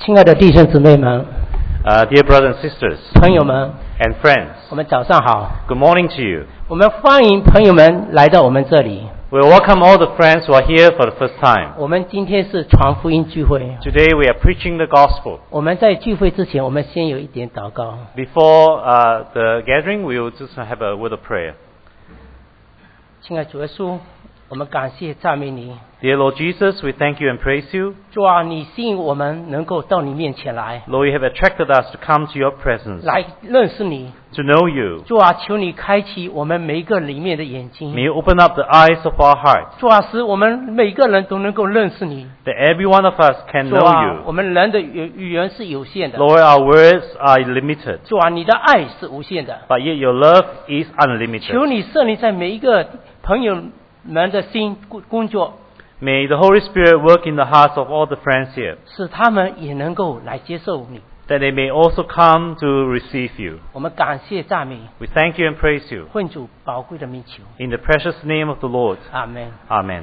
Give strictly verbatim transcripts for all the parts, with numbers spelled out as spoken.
亲爱的弟兄姊妹们， Uh, dear brothers and sisters 朋友们， and friends, 我们早上好。 good morning to you. 我们欢迎朋友们来到我们这里。 We welcome all the friends who are here for the first time. 我们今天是传福音聚会。 Today we are preaching the gospel. 我们在聚会之前，我们先有一点祷告。 Before uh, the gathering, we will just have a word of prayer. 亲爱的主耶稣，我们感谢赞美你。 Dear Lord Jesus, we thank you and praise you. 主啊，你吸引我们能够到你面前来， Lord, you have attracted us to come to your presence, 来认识你。 to know you. 主啊，求你开启我们每一个里面的眼 May 睛。 you open up the eyes of our hearts, 主啊，使我们每个人都能够认识你。 that every one of us can 主 know 啊，我 you. 们人的语语言是有限的。 Lord, our words are limited, 主啊，你的爱是无限的。 but yet your love is unlimited. 求你圣灵在每一个朋友们的心工工作， May the Holy Spirit work in the hearts of all the friends here, 使他们也能够来接受你。 that they may also come to receive you. 我们感谢赞美， We thank you and praise you. 奉主宝贵的名求， In the precious name of the Lord. 阿门。 Amen.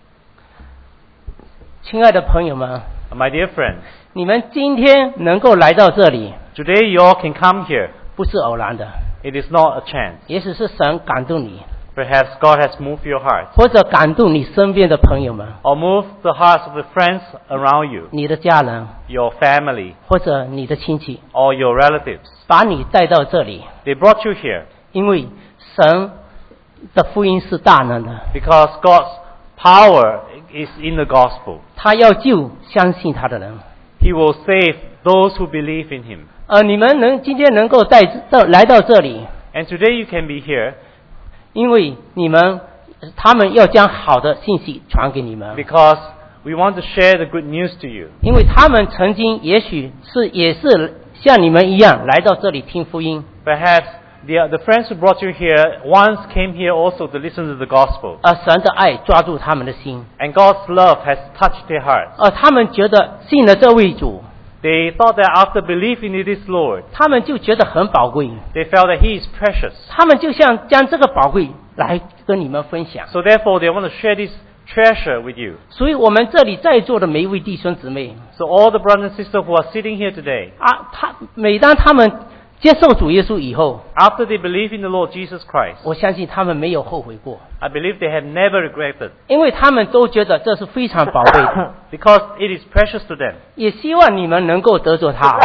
亲爱的朋友们， My dear friends, 你们今天能够来到这里， today you all can come here. 不是偶然的， It is not a chance. 也许是神感动你， Perhaps God has moved your heart, 或者感动你身边的朋友们， or moved the hearts of the friends around you, 你的家人， your family, 或者你的亲戚， or your relatives. 把你带到这里， They brought you here 因为神的福音是大能的， because God's power is in the gospel. 他要救相信他的人。 He will save those who believe in Him. 呃，你们能今天能够带到来到这里， And today you can be here 因为你们他们要将好的信息传给你们， because we want to share the good news to you. 因为他们曾经也许是也是像你们一样来到这里听福音， Perhaps the, the friends who brought you here once came here also to listen to the gospel. 而神的爱抓住他们的心， And God's love has touched their hearts. 而他们觉得信了这位主， They thought that after believing in this Lord, 他们就觉得很宝贵， they felt that He is precious. 他们就像将这个宝贵来跟你们分享。 So therefore they want to share this treasure with you. 所以我们这里在座的每一位弟兄姊妹 So all the brothers and sisters who are sitting here today, 啊，他每当他们接受主耶稣以后， after they believe in the Lord Jesus Christ, 我相信他们没有后悔过， I believe they have never regretted 因为他们都觉得这是非常宝贵的， because it is precious to them. 也希望你们能够得着他。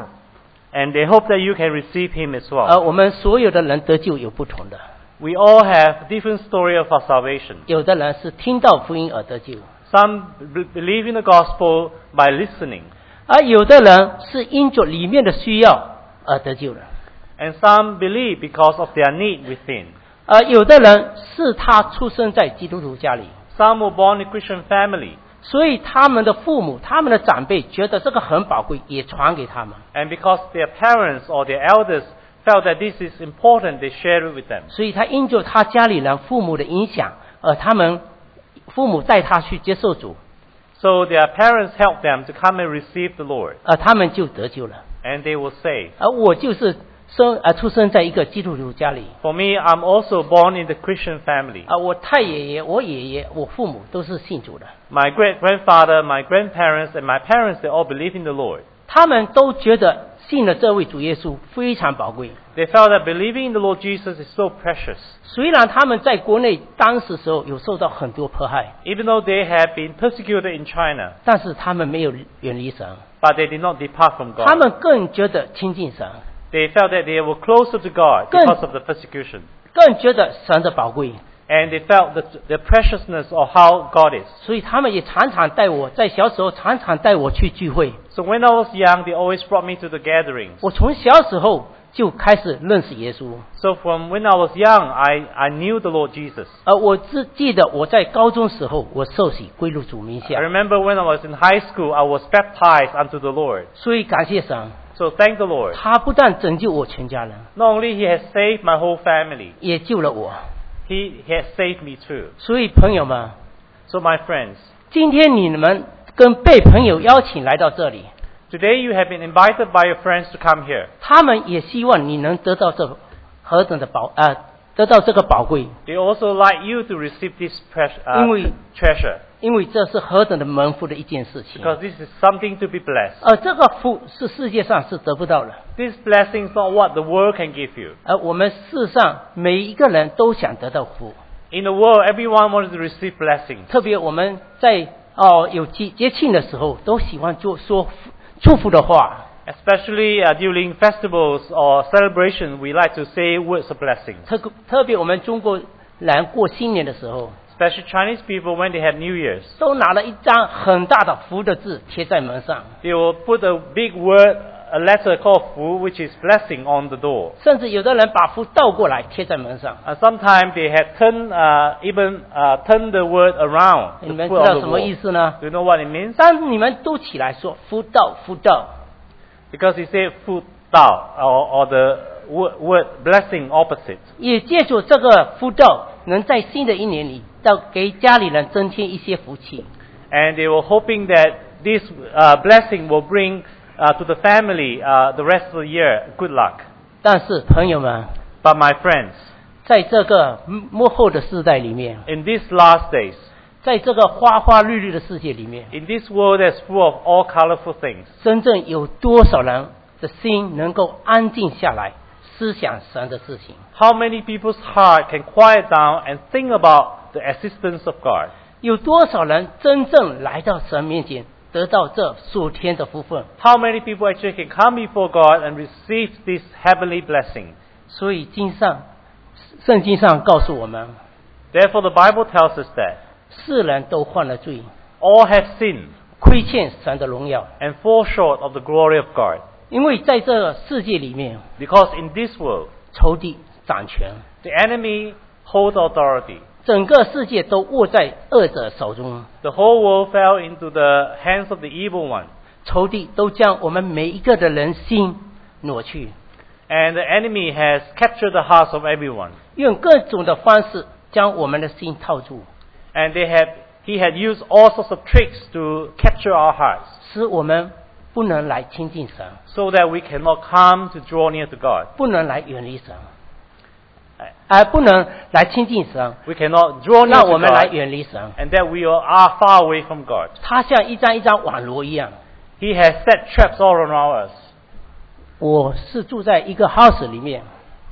And they hope that you can receive Him as 而 well. 我们所有的人得救有不同的， We all have different story of our salvation. 有的人是听到福音而得救， Some be- believe in the gospel by listening, 而有的人是因着里面的需要而得救的， and some believe because of their need within. 而有的人是他出生在基督徒家里， Some were born in Christian family, 所以他们的父母、他们的长辈觉得这个很宝贵，也传给他们。 and because their parents or their elders felt that this is important, they shared it with them. 所以他因着他家里人父母的影响，而他们父母带他去接受主， So their parents helped them to come and receive the Lord, 而他们就得救了。 and they were saved. 而我就是生呃出生在一个基督徒家里， For me, I'm also born in the Christian family. 啊，我太爷爷、我爷爷、我父母都是信主的， My great-grandfather, my grandparents, and my parents, they all believe in the Lord. 他们都觉得信了这位主耶稣非常宝贵。 They felt that believing in the Lord Jesus is so precious. 虽然他们在国内当时时候有受到很多迫害， Even though they have been persecuted in China, 但是他们没有远离神， but they did not depart from 他 God. 们更觉得亲近神， They felt that they were closer to God Good. because of the persecution. 更觉得神的宝贵， And they felt the, the preciousness of how God is. 所以他们也常常带我在小时候常常带我去聚会。 So when I was young, they always brought me to the gatherings. 我从小时候就开始认识耶稣， So from when I was young, I, I knew the Lord Jesus. 而我只记得我在高中时候我受洗归入主名 I 下， remember when I was in high school, I was baptized unto the Lord. 所以感谢神， So thank the Lord. 他不但拯救我全家人， Not only He has saved my whole family, 也救了我。 He has saved me too. 所以朋友们， So my friends, 今天你们跟被朋友邀请来到这里， today you have been invited by your friends to come here. 他们也希望你能得到这何等的宝呃得到这个宝贵， They also like you to receive this precious, 因为 uh, treasure 因为这是何等的蒙福的一件事情。 because this is something to be blessed. 而这个福是世界上是得不到的， This blessing is not what the world can give you. 而我们世上每一个人都想得到福， In the world, everyone wants to receive blessings. 特别我们在哦有节节庆的时候，都喜欢做说祝福的话。 Especially uh, during festivals or celebration, we like to say words of blessing. 特特别我们中国人过新年的时候， Especially Chinese people, when they have New Year's, 都拿了一张很大的福的字贴在门上， they will put a big word, a letter called Fu, which is blessing, on the door. 甚至有的人把福倒过来贴在门上。 And sometimes they have turned, uh, even uh, turned the word around 你 to 们 put 知道 on 什 the 么意 wall. 思呢？ Do you know what it means? 当你们都起来说福到福到， Because he said Fu Dao, or, or the word, word blessing opposite. 也借助这个福到，能在新的一年里，到给家里人增添一些福气。 And they were hoping that this uh, blessing will bring uh, to the family uh, the rest of the year good luck. 但是朋友们， But my friends, 在这个幕后的世代里面， in these last days, 在这个花花绿绿的世界里面， in this world that's full of all colorful things, 真正有多少人的心能够安静下来，思想神的事情？ how many people's heart can quiet down and think about the existence of God? 有多少人真正来到神面前，得到这属天的福分？ How many people actually can come before God and receive this heavenly blessing? 所以经上圣经上告诉我们， Therefore, the Bible tells us that 世人都犯了罪， all have sinned 亏欠神的荣耀。 and fall short of the glory of God. 因为在这个世界里面， Because in this world, 仇敌掌权， the enemy holds authority. 整个世界都握在恶者手中， The whole world fell into the hands of the evil one. 仇敌都将我们每一个的人心挪去， And the enemy has captured the hearts of everyone. 用各种的方式将我们的心套住， And they have, he had used all sorts of tricks to capture our hearts 使我们不能来亲近神， so that we cannot come to draw near to God. 不能来远离神，而不能来亲近神， We cannot draw near 让 to 我们来 God 远离神。 and that we are far away from God. 他像一张一张网罗一样。 He has set traps all around us. 我是住在一个 house 里面，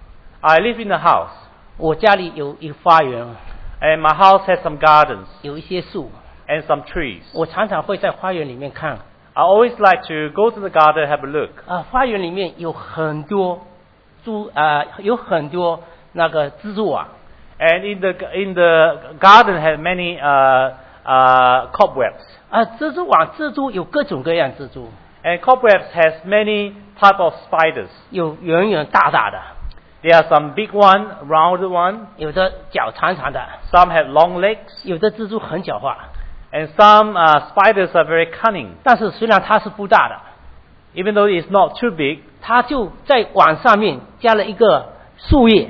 I live in a house 我家里有一个花园， and my house has some gardens 有一些树， and some trees. 我常常会在花园里面看。 I always like to go to the garden and have a look. 啊，花园里面有很多猪啊、有很多那个蜘蛛网， And in the, in the garden has many uh, uh, cobwebs. 啊，蜘蛛网蜘蛛有各种各样蜘蛛， And cobwebs has many type of spiders. 有圆圆大大的， There are some big one, rounded one. 有的脚长长的， Some have long legs. 有的蜘蛛很狡猾。 And some uh, spiders are very cunning. 但是虽然它是不大的， Even though it's not too big, 它就在网上面加了一个树叶，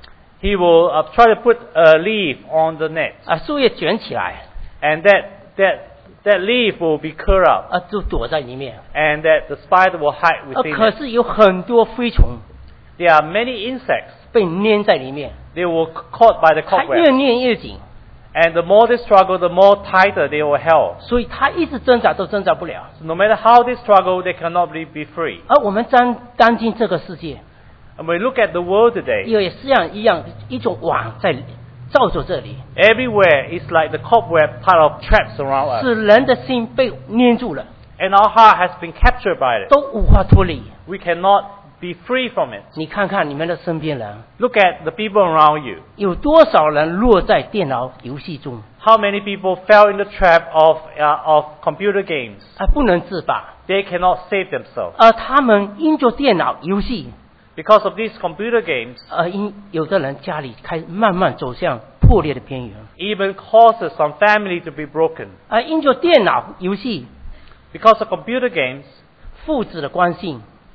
he will uh, try to put a leaf on the net. 啊，树叶卷起来， And that, that, that leaf will be curled up. 啊，就躲在里面。 And that the spider will hide 呃， within 可 it. 是有很多飞虫 There are many insects. 被粘在里面， They were caught by the 它越 cobweb. 粘越紧， And the more they struggle, the more tighter they were held. 所以它一直挣扎都挣扎不了。 So no matter how they struggle, they cannot be, be free. 而我们当当今这个世界， And when we look at the world today, 也是这样一样一种网在罩着这里， everywhere it's like the cobweb type of traps around us. 使人的心被粘住了， And our heart has been captured by it. 都无法脱离。 We cannot be free from it. 你看看你们的身边人， Look at the people around you. 有多少人落在电脑游戏中， How many people fell in the trap of, uh, of computer games? 而不能自拔， They cannot save themselves. 而他们因着电脑游戏， Because of these computer games, 而因有的人家里开始慢慢走向破裂的边缘， even causes some family to be broken. 而因着电脑游戏， Because of computer games 父子的关系、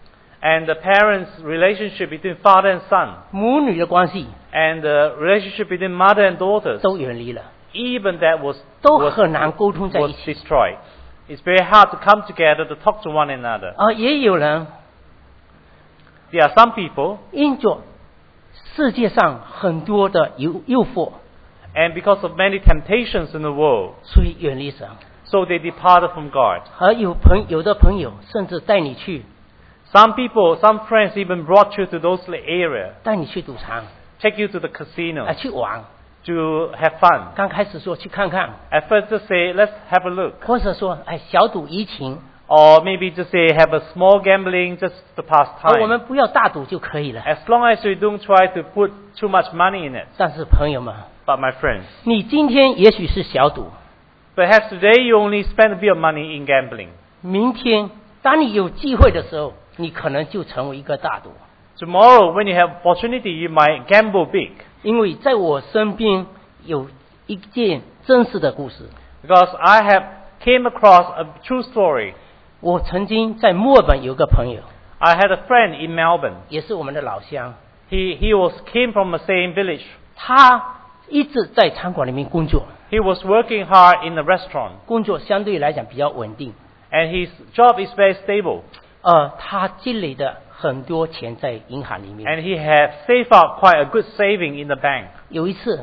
and the parents' relationship between father and son, 母女的关系 and the relationship between mother and daughters, 都远离了， even that was, 都 was, 很难沟通在一 was 起。 destroyed. It's very hard to come together to talk to one another. 而也有人 There are some people 因着世界上很多的诱诱惑， And because of many temptations in the world, 所以远离神。 so they departed from God. 而有朋有的朋友甚至带你去 Some people, some friends even brought you to those area, 带你去赌场， take you to the 啊 casino 去玩。 to have fun. 刚开始说去看看， At first just say, let's have a look. 或者说哎小赌怡情， Or maybe just say, have a small gambling just to pass 而我 time. 们不要大赌就可以了。 As long as you don't try to put too much money in it. 但是朋友们， But my friends, 你今天也许是小赌， perhaps today you only spend a bit of money in gambling. 明天当你有机会的时候，你可能就成为一个大赌。 Tomorrow when you have opportunity, you might gamble big. 因为在我身边有一件真实的故事， Because I have came across a true story. 我曾经在墨尔本有个朋友， I had a friend in Melbourne. 也是我们的老乡， He, he was came from the same village. 他一直在餐馆里面工作， He was working hard in a restaurant. 工作相对来讲比较稳定， And his job is very stable. 呃，他积累的很多钱在银行里面。 And he had saved up quite a good saving in the bank. 有一次，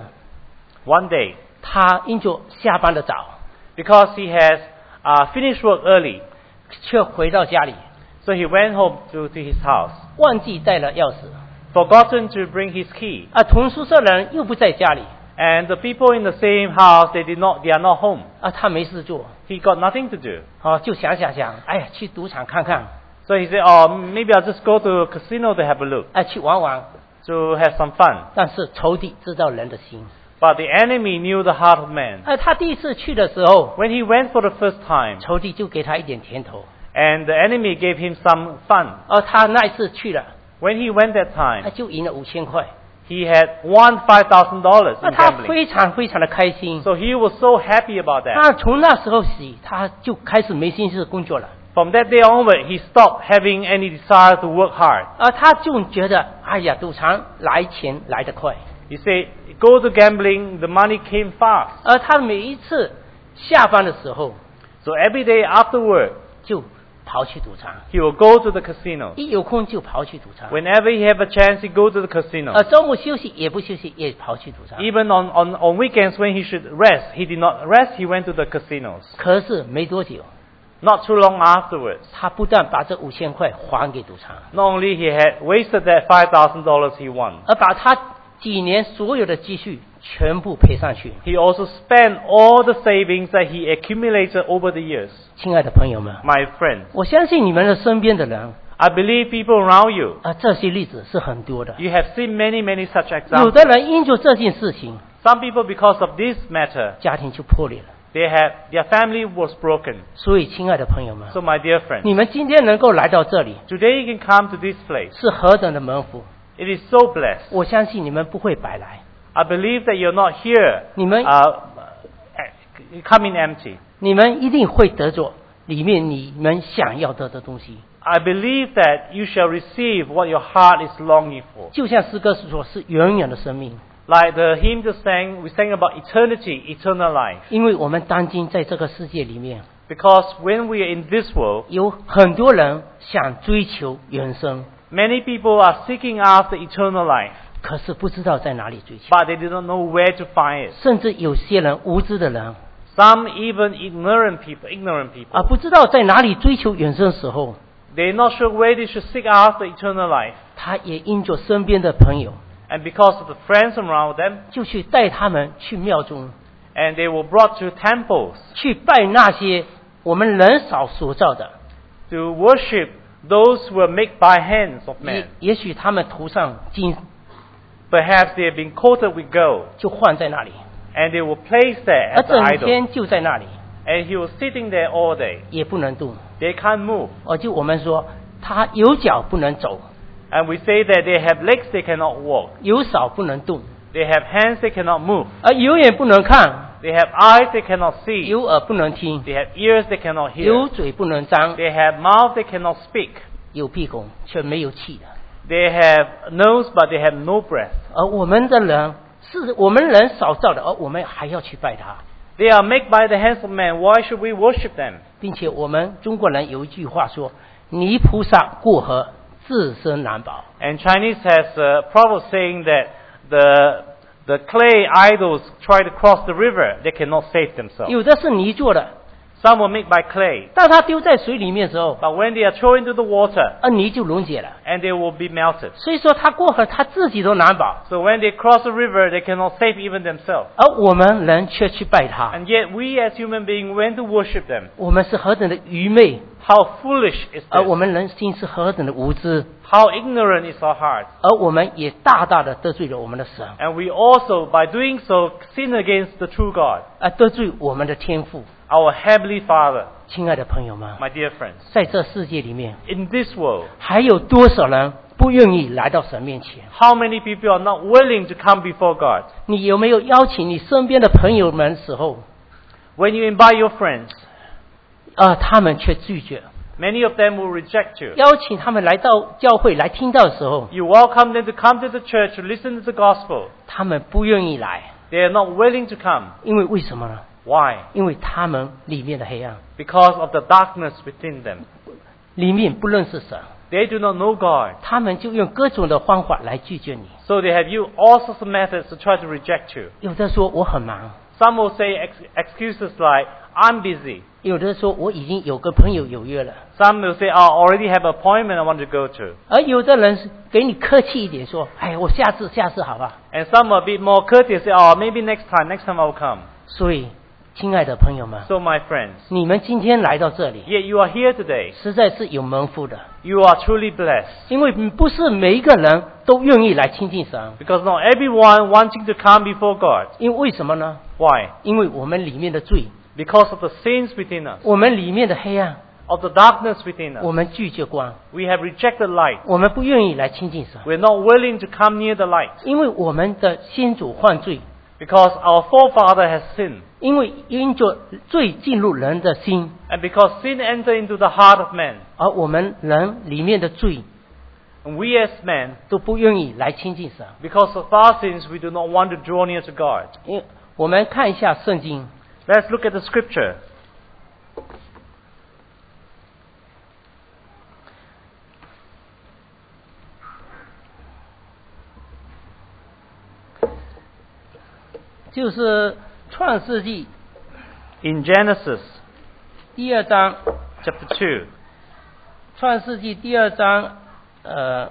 One day, 他因着下班的早， because he has uh, finished work early, 却回到家里， so he went home to, to his house, 忘记带了钥匙， forgotten to bring his key. 啊，同宿舍人又不在家里， And the people in the same house, they did not, they are not home. 啊，他没事做， He got nothing to do. 啊，就想想想，哎呀，去赌场看看， So he said, oh, maybe I'll just go to a casino to have a look, 哎，去玩玩。 to have some fun. 但是仇敌知道人的心， But the enemy knew the heart of man. 哎，他第一次去的时候， When he went for the first time, 仇敌就给他一点甜头， and the enemy gave him some fun. 而他那一次去了， When he went that 他 time, 就赢了五千块， he had won five thousand dollars 那 in 他 gambling. 非常非常的开心。 So he was so happy about that. 那从那时候起，他就开始没心思工作了， From that day onward, he stopped having any desire to work hard. 而他就觉得，哎呀，赌场来钱来得快， He said, go to gambling, the money came fast. 而他每一次下班的时候 So every day after work, 就跑去赌场， he will go to the casino. 一有空就跑去赌场， Whenever he have a chance, he go to the casino. 而周末休息也不休息，也跑去赌场。 Even on, on, on weekends when he should rest, he did not rest, he went to the casinos. 可是没多久， Not too long afterwards, 他不但把这五千块还给赌场， not only he had wasted that five thousand dollars he won, 而把他几年所有的积蓄全部赔上去。 he also spent all the savings that he accumulated over the years. 亲爱的朋友们， My friends, 我相信你们的身边的人 I believe people around you, 啊，这些例子是很多的。 you have seen many, many such 有 examples. 的人因着这件事情， Some people, because of this matter, 家庭就破裂了。 they have, their family was broken. 所以，亲爱的朋友们， So my dear friends, 你们今天能够来到这里， today you can come to this place. 是何等的蒙福！ It is so blessed. 我相信你们不会白来， I believe that you're not here 你们 uh, coming empty. 你们一定会得着里面你们想要得的东西。 I believe that you shall receive what your heart is longing for. 就像诗歌所说，是永远的生命。 Like the hymn just sang, we sang about eternity, eternal life. 因为我们当今在这个世界里面， Because when we are in this world, 有很多人想追求永生， many people are seeking after eternal life, 可是不知道在哪里追求， but they do not know where to find it. 甚至有些人无知的人， Some even ignorant people, ignorant people, 而不知道在哪里追求永生的时候， they're not sure where they should seek after eternal life. 他也因着身边的朋友， And because of the friends around them, 就去带他们去庙中， and they were brought to temples 去拜那些我们人手所造的， to worship those who were made by hands of 也 men. 也许他们涂上金， Perhaps they have been coated with gold, 就换在那里， and they were placed there 而 as an 整 idol. 天就在那里， And he was sitting there all day. 也不能动。 They can't move. 哦，就我们说，他有脚不能走， And we say that they have legs, they cannot walk. 有手不能动， They have hands, they cannot move. 而有眼不能看， They have eyes, they cannot see. 有耳不能听， They have ears, they cannot 有 hear. 嘴不能张， They have mouth, they cannot speak. 有鼻孔却没有气的。 They have nose, but they have no breath. 而我们的人是我们人少造的，而我们还要去拜他， They are made by the hands of man. Why should we worship them? 并且我们中国人有一句话说：泥菩萨过河， 自身难保。 And Chinese has a proverb saying that the the clay idols try to cross the river, they cannot save themselves. 有的是泥做的， Some were made by clay, 当它丢在水里面的时候， but when they are thrown into the water, 啊，泥就溶解了。 and they will be melted. 所以说，他过河，他自己都难保， So when they cross the river, they cannot save even themselves. 而我们人却去拜他， And yet we as human beings went to worship them. 我们是何等的愚昧， How foolish is 而 this? 我们人心是何等的无知， How ignorant is our heart? 而我们也大大的得罪了我们的神， And we also, by doing so, sin against the true God, 而得罪我们的天父。 our Heavenly Father. 亲爱的朋友们， My dear friends, 在这世界里面， in this world, 还有多少人不愿意来到神面前？ how many people are not willing to come before God? 你有没有邀请你身边的朋友们时候， When you invite your friends, 啊，他们却拒绝？ many of them will reject you. 邀请他们来到教会来听到的时候， You welcome them to come to the church to listen to the gospel. 他们不愿意来， They are not willing to come. 因为为什么呢？ Why? 因为他们里面的黑暗， Because of the darkness within them. 里面不认识神， They do not know God. 他们就用各种的方法来拒绝你。 So they have used all sorts of methods to try to reject you. 有的说我很忙， Some will say ex- excuses like, I'm busy. 有的说我已经有个朋友有约了， Some will say, I already have an appointment I want to go to. 而有的人是给你客气一点说，哎，我下次下次好吧。 And some are a bit more courteous, say, oh, maybe next time, next time I'll come. 所以，亲爱的朋友们， So my friends, 你们今天来到这里， yet you are here today. 实在是有蒙福的， You are truly blessed. 因为不是每一个人都愿意来亲近神。 Because not everyone wanting to come before God. 因为为什么呢？ Why? 因为我们里面的罪， Because of the sins within us, 我们里面的黑暗， of the darkness within 我 us. 们拒绝光， We have rejected light. 我们不愿意来亲近神， We're not willing to come near the light. 因为我们的先祖犯罪， Because our forefather has sinned. 因为因着罪进入人的心， And because sin entered into the heart of man. 而我们人里面的罪 And we as men, 都不愿意来亲近神。 because of our sins, we do not want to draw near to God. 因为我们看一下圣经， Let's look at the scripture. 就是创世纪 In Genesis 第二章， chapter two, 创世纪第二章，呃，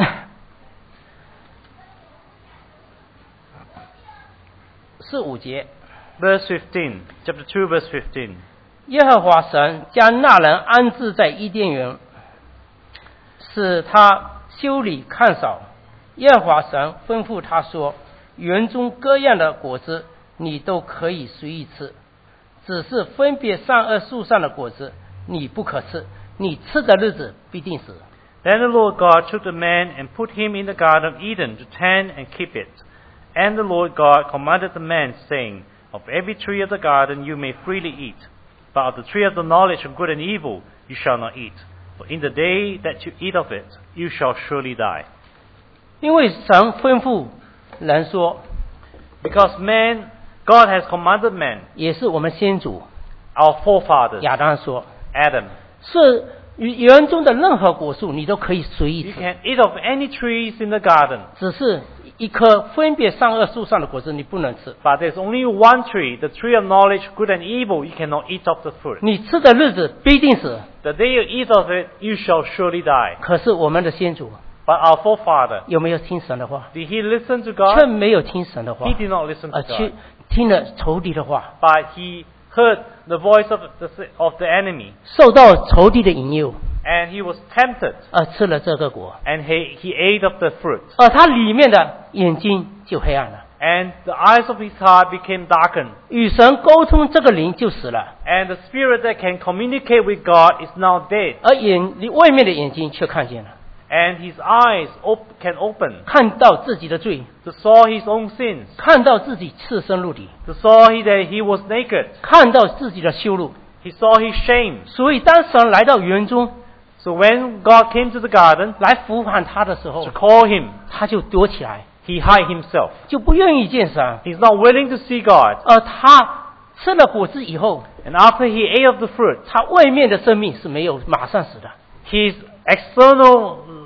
四五节， verse fifteen. Chapter two, verse fifteen. 耶和华神将那人安置在伊甸园，使他修理看守。耶和华神吩咐他说：“园中各样的果子你都可以随意吃，只是分别善恶树上的果子你不可吃，你吃的日子必定死。” Then the Lord God took the man and put him in the garden of Eden to tend and keep it. And the Lord God commanded the man, saying, Of every tree of the garden you may freely eat, but of the tree of the knowledge of good and evil you shall not eat. For in the day that you eat of it, you shall surely die. 因为神吩咐人说， Because man, God has commanded man, 也是我们先祖 our forefathers, 亚当说， Adam, 是园中的任何果树你都可以随意 you 吃， can eat of any trees in the garden, 只是一棵分别善恶树上的果子你不能吃， but there's only one tree, the tree of knowledge, good and evil, you cannot eat of the fruit. 你吃的日子必定死。 The day you eat of it, you shall surely die. 可是我们的先祖 But our forefather, 有没有听神的话？ did he listen to 却 God? 没有听神的话 He，did not listen to 而 God. 去听了仇敌的话， But he heard the voice of the, of the enemy. 受到仇敌的引诱， And he was tempted. 而吃了这个果， And he, he ate of the fruit. 而他里面的眼睛就黑暗了， And the eyes of his heart became darkened. 与神沟通这个灵就死了， And the spirit that can communicate with God is now dead. 而眼外面的眼睛却看见了， And his eyes op- can open 看到自己的罪， to saw his own sins. 看到自己赤身露体， To saw he, that he was naked. 看到自己的羞辱。 He saw his shame. 所以当神来到园中 So when God came to the garden 来呼喊他的时候 to，call him, 他就躲起来， he hid himself. 就不愿意见神。 He's not willing to see God. 而他吃了果子以后， And after he ate of the fruit, 他外面的生命是没有马上死的， his external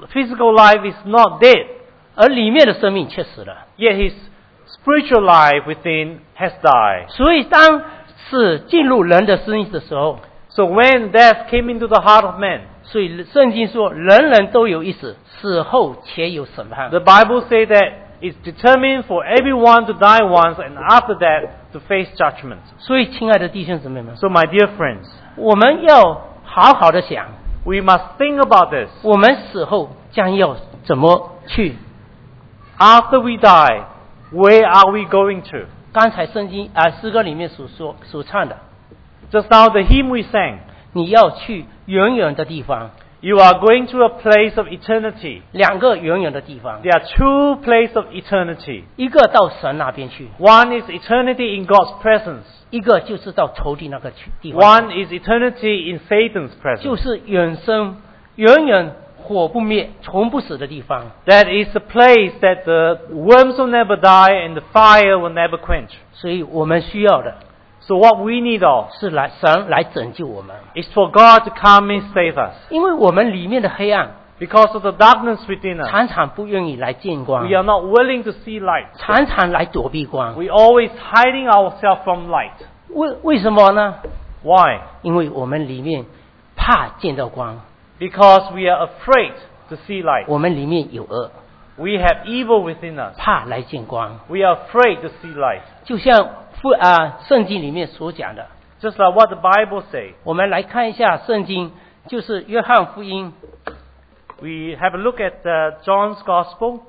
physical life is not dead, 而里面的生命却死了。 yet his spiritual life within has died. 所以当死进入人的生命的时候， So when death came into the heart of man, 所以圣经说人人都有一死，死后且有审判。 the Bible says that it's determined for everyone to die once and after that to face judgment. 所以亲爱的弟兄姊妹们， So my dear friends, 我们要好好的想， we must think about this. 我们死后将要怎么去。 After we die, where are we going to? 刚才圣经啊诗歌里面所说所唱的， Just now the hymn we sang, 你要去远远的地方， you are going to a place of eternity. 两个远远的地方， There are two places of eternity. 一个到神那边去， One is eternity in God's presence. 一个就是到仇敌那个去地方， One is eternity in Satan's 就 presence. 是远生远远火不灭、从不死的地方。 That is the place that the worms will never die and the fire will never quench. 所以我们需要的 So what we need of 是来神来拯救我们， is for God to come and save us. 因为我们里面的黑暗 Because of the darkness within us, 常常不愿意来见光 we，are not willing to see light. 常常来躲避光。 We always hiding ourselves from light. 为为什么呢？ Why? 因为我们里面怕见到光， Because we are afraid to see light. 我们里面有恶， We have evil within us. 怕来见光。 We are afraid to see light. 就像父啊圣经里面所讲的， Just like what the Bible says. 我们来看一下圣经，就是约翰福音 We have a look at uh, John's Gospel,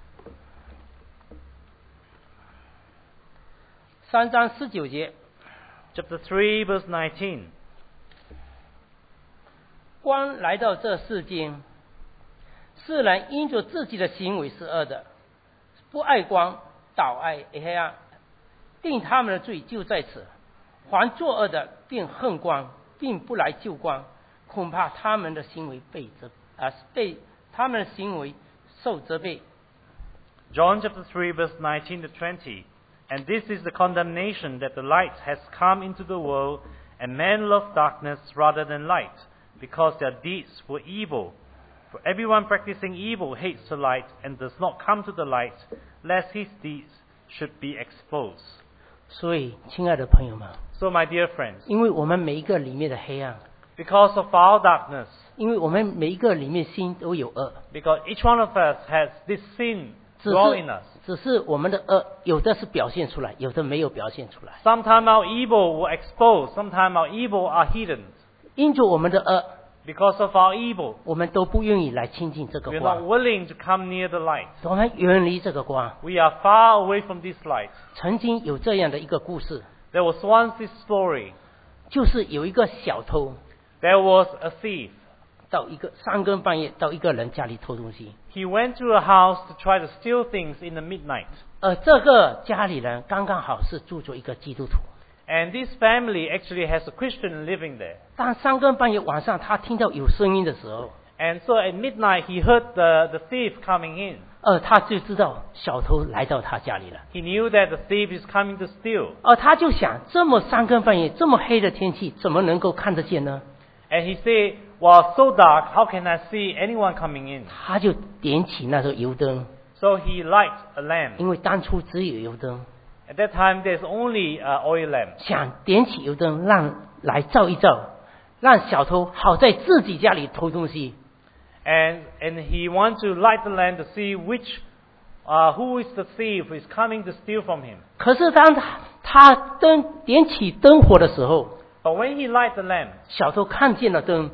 三章十九节， chapter three, verse nineteen. 光来到这世间，世人因着自己的行为是恶的，不爱光，倒爱黑暗，定他们的罪就在此。凡作恶的便恨光，并不来救光，恐怕他们的行为被责啊被他们的行为受责备。 John chapter three, verse nineteen to twenty. And this is the condemnation, that the light has come into the world, and men love darkness rather than light, because their deeds were evil. For everyone practicing evil hates the light and does not come to the light, lest his deeds should be exposed. 所以，亲爱的朋友们， So my dear friends, 因为我们每一个里面的黑暗， because of our darkness, 因为我们每一个里面心都有恶， because each one of us has this sin 只 dwell in 是 us. 只是我们的恶有的是表现出来，有的没有表现出来。 Sometimes our evil will expose, sometimes our evil are hidden. 因着我们的恶， Because of our evil, 我们都不愿意来亲近这个 we are not 光， willing to come near the light. 我们远离这个光。 We are far away from this light. 曾经有这样的一个故事， There was once this story. 就是有一个小偷 There was a thief. 到一个三更半夜到一个人家里偷东西， He went to a house to try to steal things in the midnight. 而这个家里人刚刚好是住着一个基督徒。 And this family actually has a Christian living there. 当三更半夜晚上他听到有声音的时候， And so at midnight he heard the, the thief coming in. 呃，他就知道小偷来到他家里了。 He knew that the thief is coming to steal. 而他就想，这么三更半夜这么黑的天气，怎么能够看得见呢？ And he said, well, so dark, how can I see anyone coming in? 他就点起那个油灯， So he lighted a lamp. 因为当初只有油灯， At that time there's only an oil lamp. 想点起油灯让来照一照，让小偷好在自己家里偷东西。 And, and he wants to light the lamp to see which, uh, who is the thief who is coming to steal from him. 可是当他他灯点起灯火的时候， But when he light the lamp, 小偷看见了灯，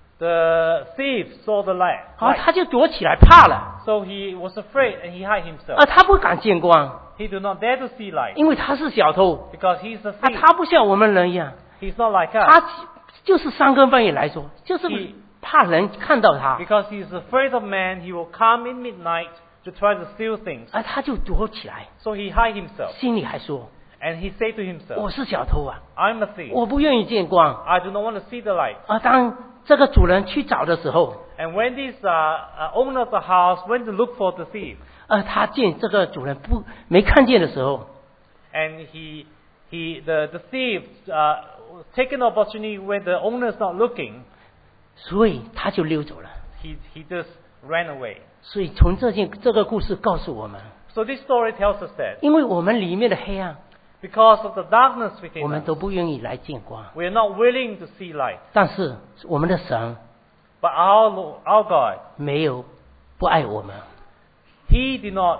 the thief saw the light. 好，他就躲起来怕了， So he was afraid and he hid himself. 而他不敢见光， He do not dare to see light 因为他是小偷， because he's a 啊， thief. 他不像我们人一样， He's not like us 他就是三更半夜来说，就是是怕人看到他， because he's afraid of man. He will come in midnight to try to steal things. 而他就躲起来， So he hide himself 心里还说 and he say to 我 himself, 是小偷啊， I'm a thief. 我不愿意见光。 I do not want to see the light. 而当这个主人去找的时候， And when this uh, uh, owner of the house went to look for the thief, 而他见这个主人不没看见的时候， and he he the the thief uh, taken the opportunity when the owner is not looking, 所以他就溜走了。 he he just ran away. 所以从这件这个故事告诉我们， So this story tells us that 因为我们里面的黑暗， because of the darkness 我 within 们 us, 都不愿意来见光。 we are not willing to see light. 但是我们的神 But our Lord, our God, 没有不爱我们， He did not,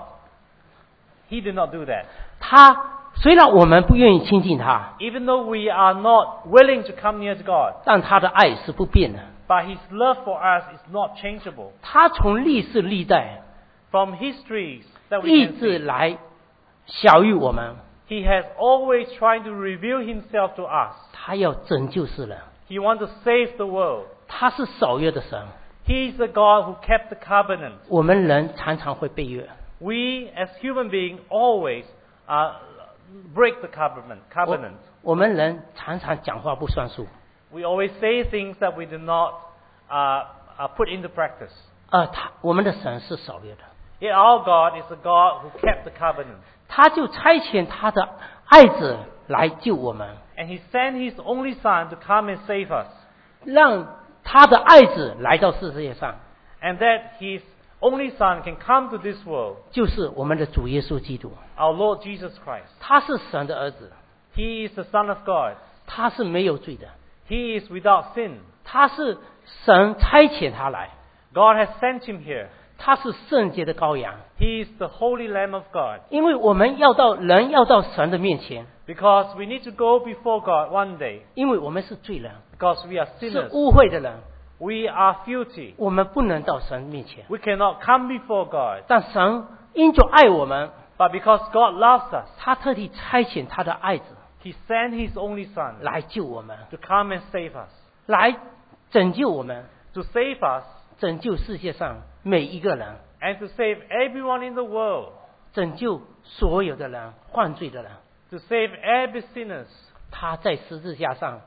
He did not do that. 他虽然我们不愿意亲近他， Even though we are not willing to come near to God, 但他的爱是不变的。 but His love for us is not changeable. 他从历世历代 From histories that we 一 can 直 see, 来小于我们， He has always tried to reveal Himself to us. 他要拯救世人， He wants to save the world. 他是守约的神。 He is the God who kept the covenant. 我们人常常会背约， We, as human beings, always uh, break the covenant. 我 covenant. 我们人常常讲话不算数， We always say things that we do not uh, uh, put into practice. 而他我们的神是守约的， Yet our God is a God who kept the covenant. 他就差遣他的爱子来救我们， And He sent His only Son to come and save us. 让他的爱子来到世界上， And that His only Son can come to this world, 就是我们的主耶稣基督。 our Lord Jesus Christ. 他是神的儿子， He is the Son of God. 他是没有罪的， He is without sin. 他是神差遣他来， God has sent Him here. 他是圣洁的羔羊。 He is the Holy Lamb of God. 因为我们要到人要到神的面前， Because we need to go before God one day. 因为我们是罪人， Because we are 是 sinners. 污秽的人， We are filthy. 我们不能到神面前。 We cannot come before God. 但神因着爱我们， But because God loves us, 他特地差遣他的爱子 He sent His only Son 来救我们， to come and save us. 来拯救我们， To save us 拯救世界上每一个人， and to save everyone in the world. 拯救所有的人，犯罪的人。 To save every sinners. 他在十字架上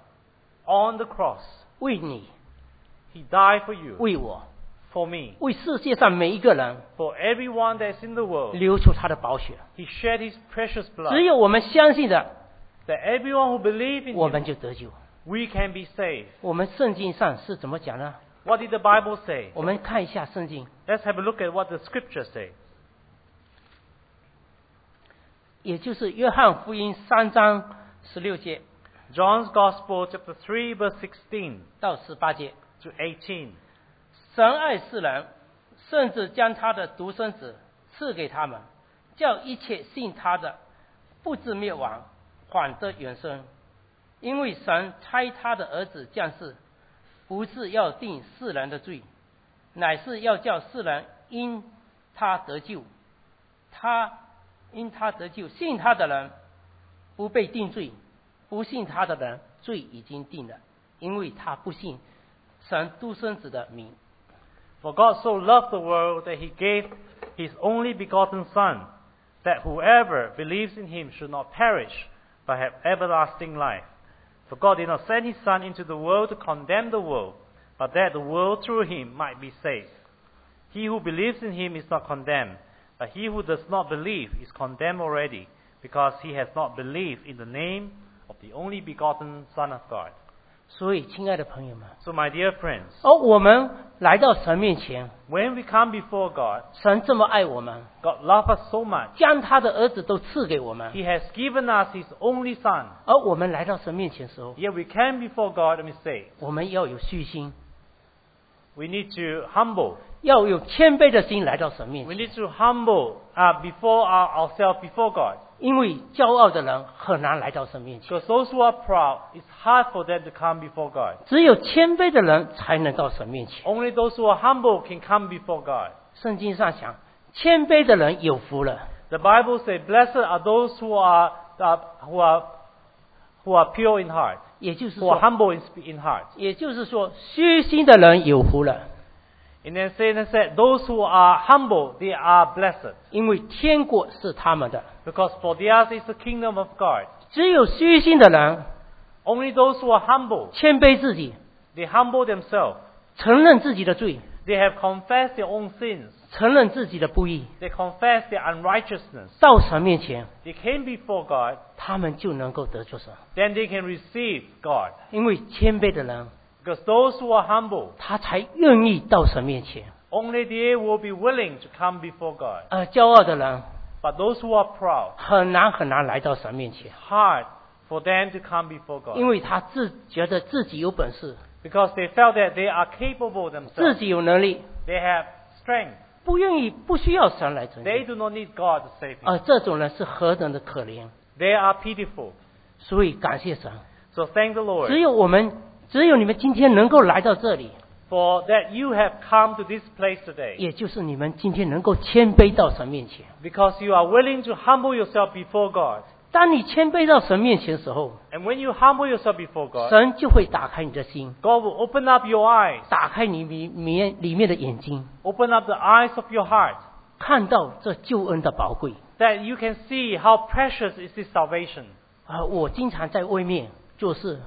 On the cross, 为你、 He died for you, 为我、 for me, 为世界上每一个人 for everyone that's in the world. 流出他的宝血。 He shed His precious 只 blood. 有我们相信的， That everyone who believes in 我 Him, 们就得救。 we can be saved. 我们圣经上是怎么讲呢？ What did the Bible say? 我们看一下圣经， Let's have a look at what the scriptures say. 也就是约翰福音三章十六节 John's Gospel, chapter three, verse sixteen 到十八节。 to eighteen. 神爱世人，甚至将他的独生子赐给他们，叫一切信他的不至灭亡，反得永生。因为神差他的儿子降世，不是要定世人的罪，乃是要叫世人因他得救。他因他得救，信他的人不被定罪，不信他的人罪已经定了，因为他不信神独生子的名。 For God so loved the world that He gave His only begotten Son, that whoever believes in Him should not perish, but have everlasting life. For God did not send His Son into the world to condemn the world, but that the world through Him might be saved. He who believes in Him is not condemned, but he who does not believe is condemned already, because he has not believed in the name of the only begotten Son of God. 所以，亲爱的朋友们， So my dear friends, 而我们来到神面前， when we come before God, 神这么爱我们， God loves us so much. 将他的儿子都赐给我们， He has given us His only Son. 而我们来到神面前的时候， Yet we come before God and we say, 我们要有虚心， we need to humble. 要有谦卑的心来到神面 We 前， need to humble uh, before our, ourselves before God. 因为骄傲的人很难来到神面前， Because those who are proud, it's hard for them to come before God. 只有谦卑的人才能到神面前。 Only those who are humble can come before God. 圣经上讲，谦卑的人有福了。 The Bible says, "Blessed are those who are uh, who are who are pure in heart, 也就是 who are 说， humble in, sp- in heart." 也就是说，虚心的人有福了， And then Satan said, "Those who are humble, they are blessed, 因为天国是他们的。 because for theirs is the kingdom of God." 只有虚心的人 Only those who are humble, 谦卑自己， they humble themselves. 承认自己的罪， They have confessed their own sins. 承认自己的不义， They confess their unrighteousness. 到神面前， They came before God. 他们就能够得着神。 Then they can receive God. 因为谦卑的人， Because those who are humble, 他才愿意到神面前。 only they will be willing to come before God. 呃，骄傲的人 But those who are proud, 很难很难来到神面前， hard for them to come before 因 God. 为他自觉得自己有本事， Because they felt that they are capable 自 themselves. 己有能力， They have strength. 不愿意不需要神来拯 They 救。 do not need God to save them. 而这种人是何等的可怜！ They are pitiful. 所以感谢神， So thank the 只 Lord 有我们，只有你们今天能够来到这里， for that you have come to this place today. 也就是你们今天能够谦卑到神面前。 Because you are willing to humble yourself before God. 当你谦卑到神面前的时候， And when you humble yourself before God, 神就会打开你的心， God will open up your eyes, 打开你里面里面的眼睛， open up the eyes of your heart, 看到这救恩的宝贵。 that you can see how precious is this salvation. 啊，我经常在外面做事，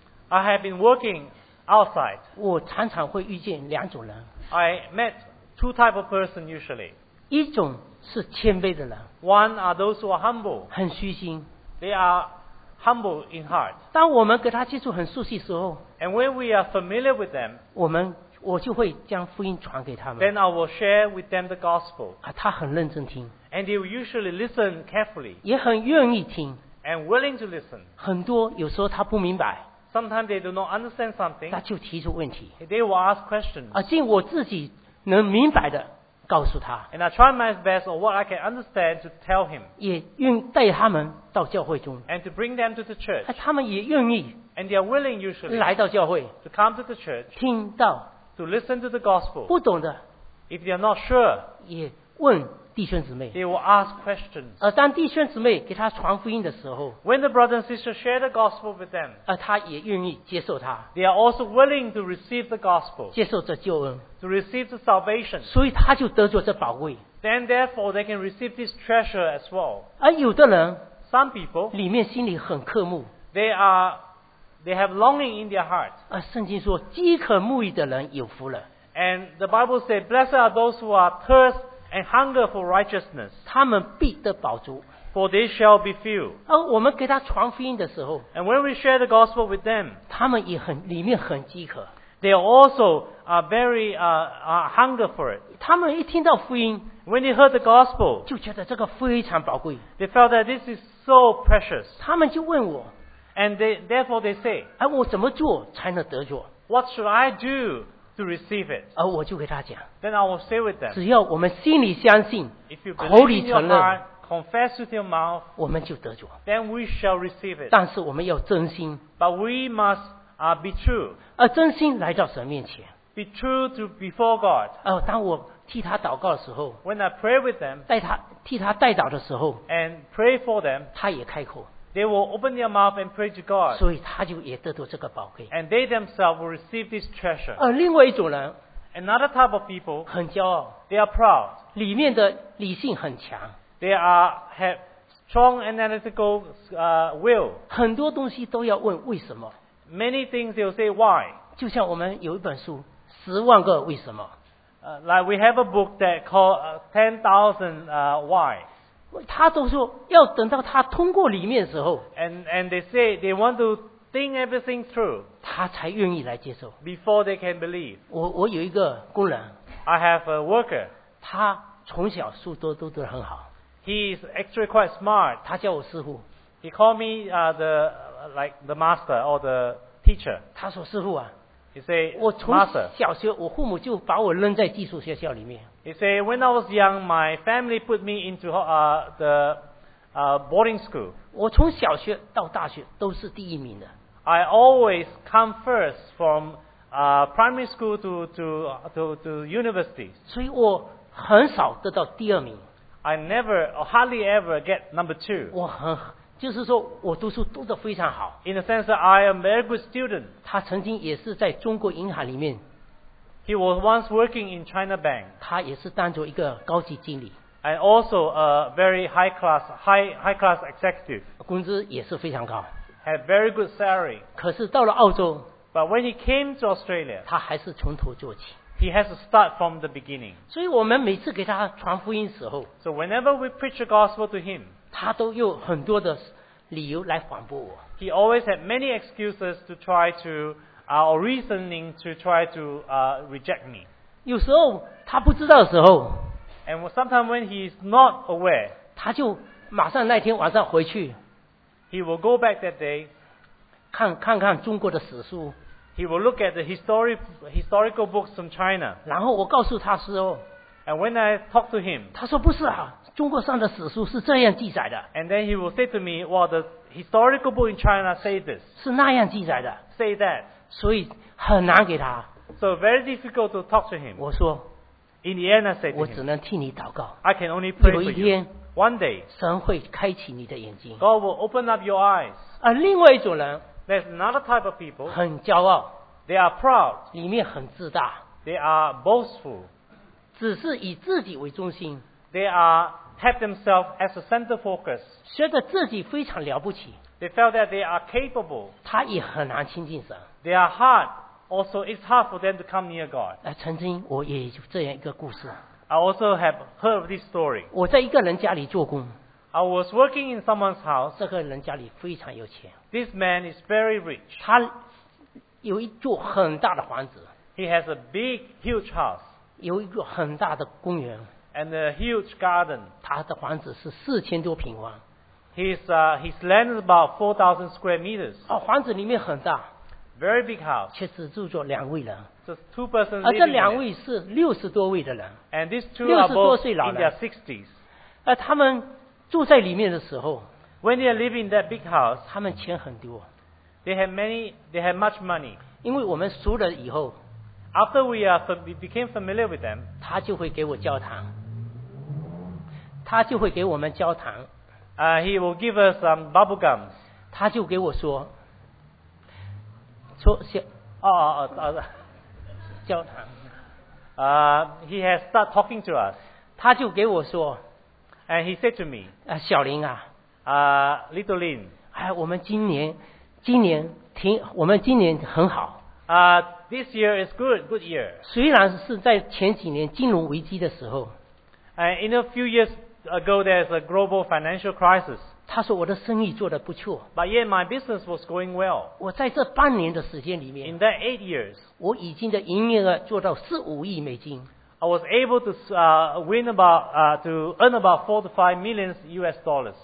I have been working outside. 我常常会遇见两种人， I met two type of person usually. 一种是谦卑的人， One are those who are humble. 很虚心。 They are humble in heart. 当我们跟他接触很熟悉的时候， And when we are familiar with them, 我们我就会将福音传给他们， then I will share with them the gospel. 啊，他很认真听， And they will usually listen carefully 也很愿意听。 and willing to listen. 很多有时候他不明白， Sometimes they do not understand something. 他就提出问题， They will ask questions. 啊，尽我自己能明白的告诉他， And I try my best on what I can understand to tell him 也愿带他们到教会中， and to bring them to the church. 啊，他们也愿意 And they are willing usually 来到教会， to come to the church 听到 to listen to the gospel. 不懂的 If they are not sure, 也问弟兄姊妹， they will ask questions. 而当弟兄姊妹给他传福音的时候， When the brothers and sisters share the gospel with them, 而他也愿意接受他， they are also willing to receive the gospel, 接受这救恩， to receive the salvation. 所以他就得着这宝贵。 Then therefore they can receive this treasure as well. 而有的人 Some people, 里面心里很渴慕， they are, they have longing in their heart. 而圣经说饥渴慕义的人有福了， And the Bible says, blessed are those who are thirst and hunger for righteousness, 他们必得饱足。 for they shall be filled. 而我们给他传福音的时候， And when we share the gospel with them, 他们也很里面很饥渴， they also are very uh, uh, hunger for it. 他们一听到福音 When they heard the gospel, 就觉得这个非常宝贵， they felt that this is so precious. 他们就问我， And they, therefore they say, 哎，我怎么做才能得着？ what should I do to receive it? 而我就给他讲， Then I will say with them, 只要我们心里相信， if you 口 believe 里 in your 承认， heart, confess with your mouth, 我们就得着。 then we shall receive it. 但是我们要真心， But we must uh, be true. 而真心来到神面前。 Be true to before God. 而当我替他祷告的时候， When I pray with them 带他替他代祷的时候， and pray for them, 他也开口， they will open their mouth and pray to God. 所以他就也得到这个宝贵。 And they themselves will receive this treasure. 而另外一种人 Another type of people, 很骄傲， they are proud. 里面的理性很强， They are have strong analytical uh, will. 很多东西都要问为什么。 Many things they will say why. 就像我们有一本书《十万个为什么 Uh, like we have a book that called uh, ten thousand uh, Why.》， 他都说要等到他通过里面的时候， And, and they say they want to think everything through 他才愿意来接受。 before they can believe. 我我有一个工人， I have a worker. 他从小书都都读得很好， He is actually quite smart. 他叫我师傅， He called me uh, the uh, like the master or the teacher. 他说师傅啊， He say 我从 master. 小学我父母就把我扔在寄宿学校里面， He say when I was young, my family put me into uh, the uh, boarding school. 我从小学到大学都是第一名的。 I always come first from uh, primary school to to to, to universities. 所以我很少得到第二名， I never or hardly ever get number two. 我很就是说我读书读得非常好。 In the sense that I am a very good student. 他曾经也是在中国银行里面， He was once working in China Bank 他也是当做一个高级经理， and also a very high class high high class executive. 工资也是非常高。 Had very good salary. 可是到了澳洲， But when he came to Australia, 他还是从头做起。 he has to start from the beginning. 所以我们每次给他传福音的时候， So whenever we preach the gospel to him, 他都有很多的理由来反驳我。 he always had many excuses to try to, uh, or reasoning to try to uh, reject me. 有时候他不知道的时候， And sometimes when he is not aware, 他就马上那天晚上回去 he will go back that day, 看看看中国的史书， he will look at the historic, historical books from China. 然后我告诉他说， And when I talk to him, 他说不是啊，中国上的史书是这样记载的， and then he will say to me, well, the historical book in China say this, 是那样记载的， say that. 所以很难给他。 So very difficult to talk to him. 我说 In the end, I say to 我只 him, 能替你祷告， I can only pray 有 for 一 you. 天 One day, 神会开启你的眼睛。 God will open up your eyes. 而另外一种人 There's another type of people. 很骄傲， They are proud. 里面很自大， They are boastful. 只是以自己为中心， They are have themselves as a center focus. 觉得自己非常了不起， They felt that they are capable. 他也很难亲近神。 They are hard. Also, it's hard for them to come near God. 呃，曾经我也有这样一个故事， I also have heard of this story. 我在一个人家里做工， I was working in someone's house. 这个人家里非常有钱， This man is very rich. 他有一座很大的房子， He has a big, huge house 有一个很大的公园， and a huge garden. 他的房子是四千多平方， His, uh, his land is about four thousand square meters. 哦，房子里面很大， Very big house. 却只住着两位人， Just two persons 而这 living 两 in it. 位是六十多位的人， And these two 六 are 十多 both 岁老 in 人。 their sixties. 而他们住在里面的时候， When they are living in that big house, 他们钱很多， they had many, they had much money. 因为我们熟了以后， After we, are, we became familiar with them, 他就会给我交谈，他就会给我们交谈， uh, he will give us some bubble gums. 他就给我说，说小 Oh, uh, uh, uh, 交谈， uh, he has started talking to us. 他就给我说， And he said to me, 啊，小林啊， uh, Little Lin, 哎，我们今年今年挺，我们今年很好， uh, this year is good, good year. 虽然是在前几年金融危机的时候， Uh, in a few years ago, there's a global financial crisis. 他说我的生意做得不错， But yet my business was going well. 我在这半年的时间里面 In，that eight years, 我已经的营业额做到四五亿美金。 I was able to uh, win about, uh, to earn about four to five million U S dollars.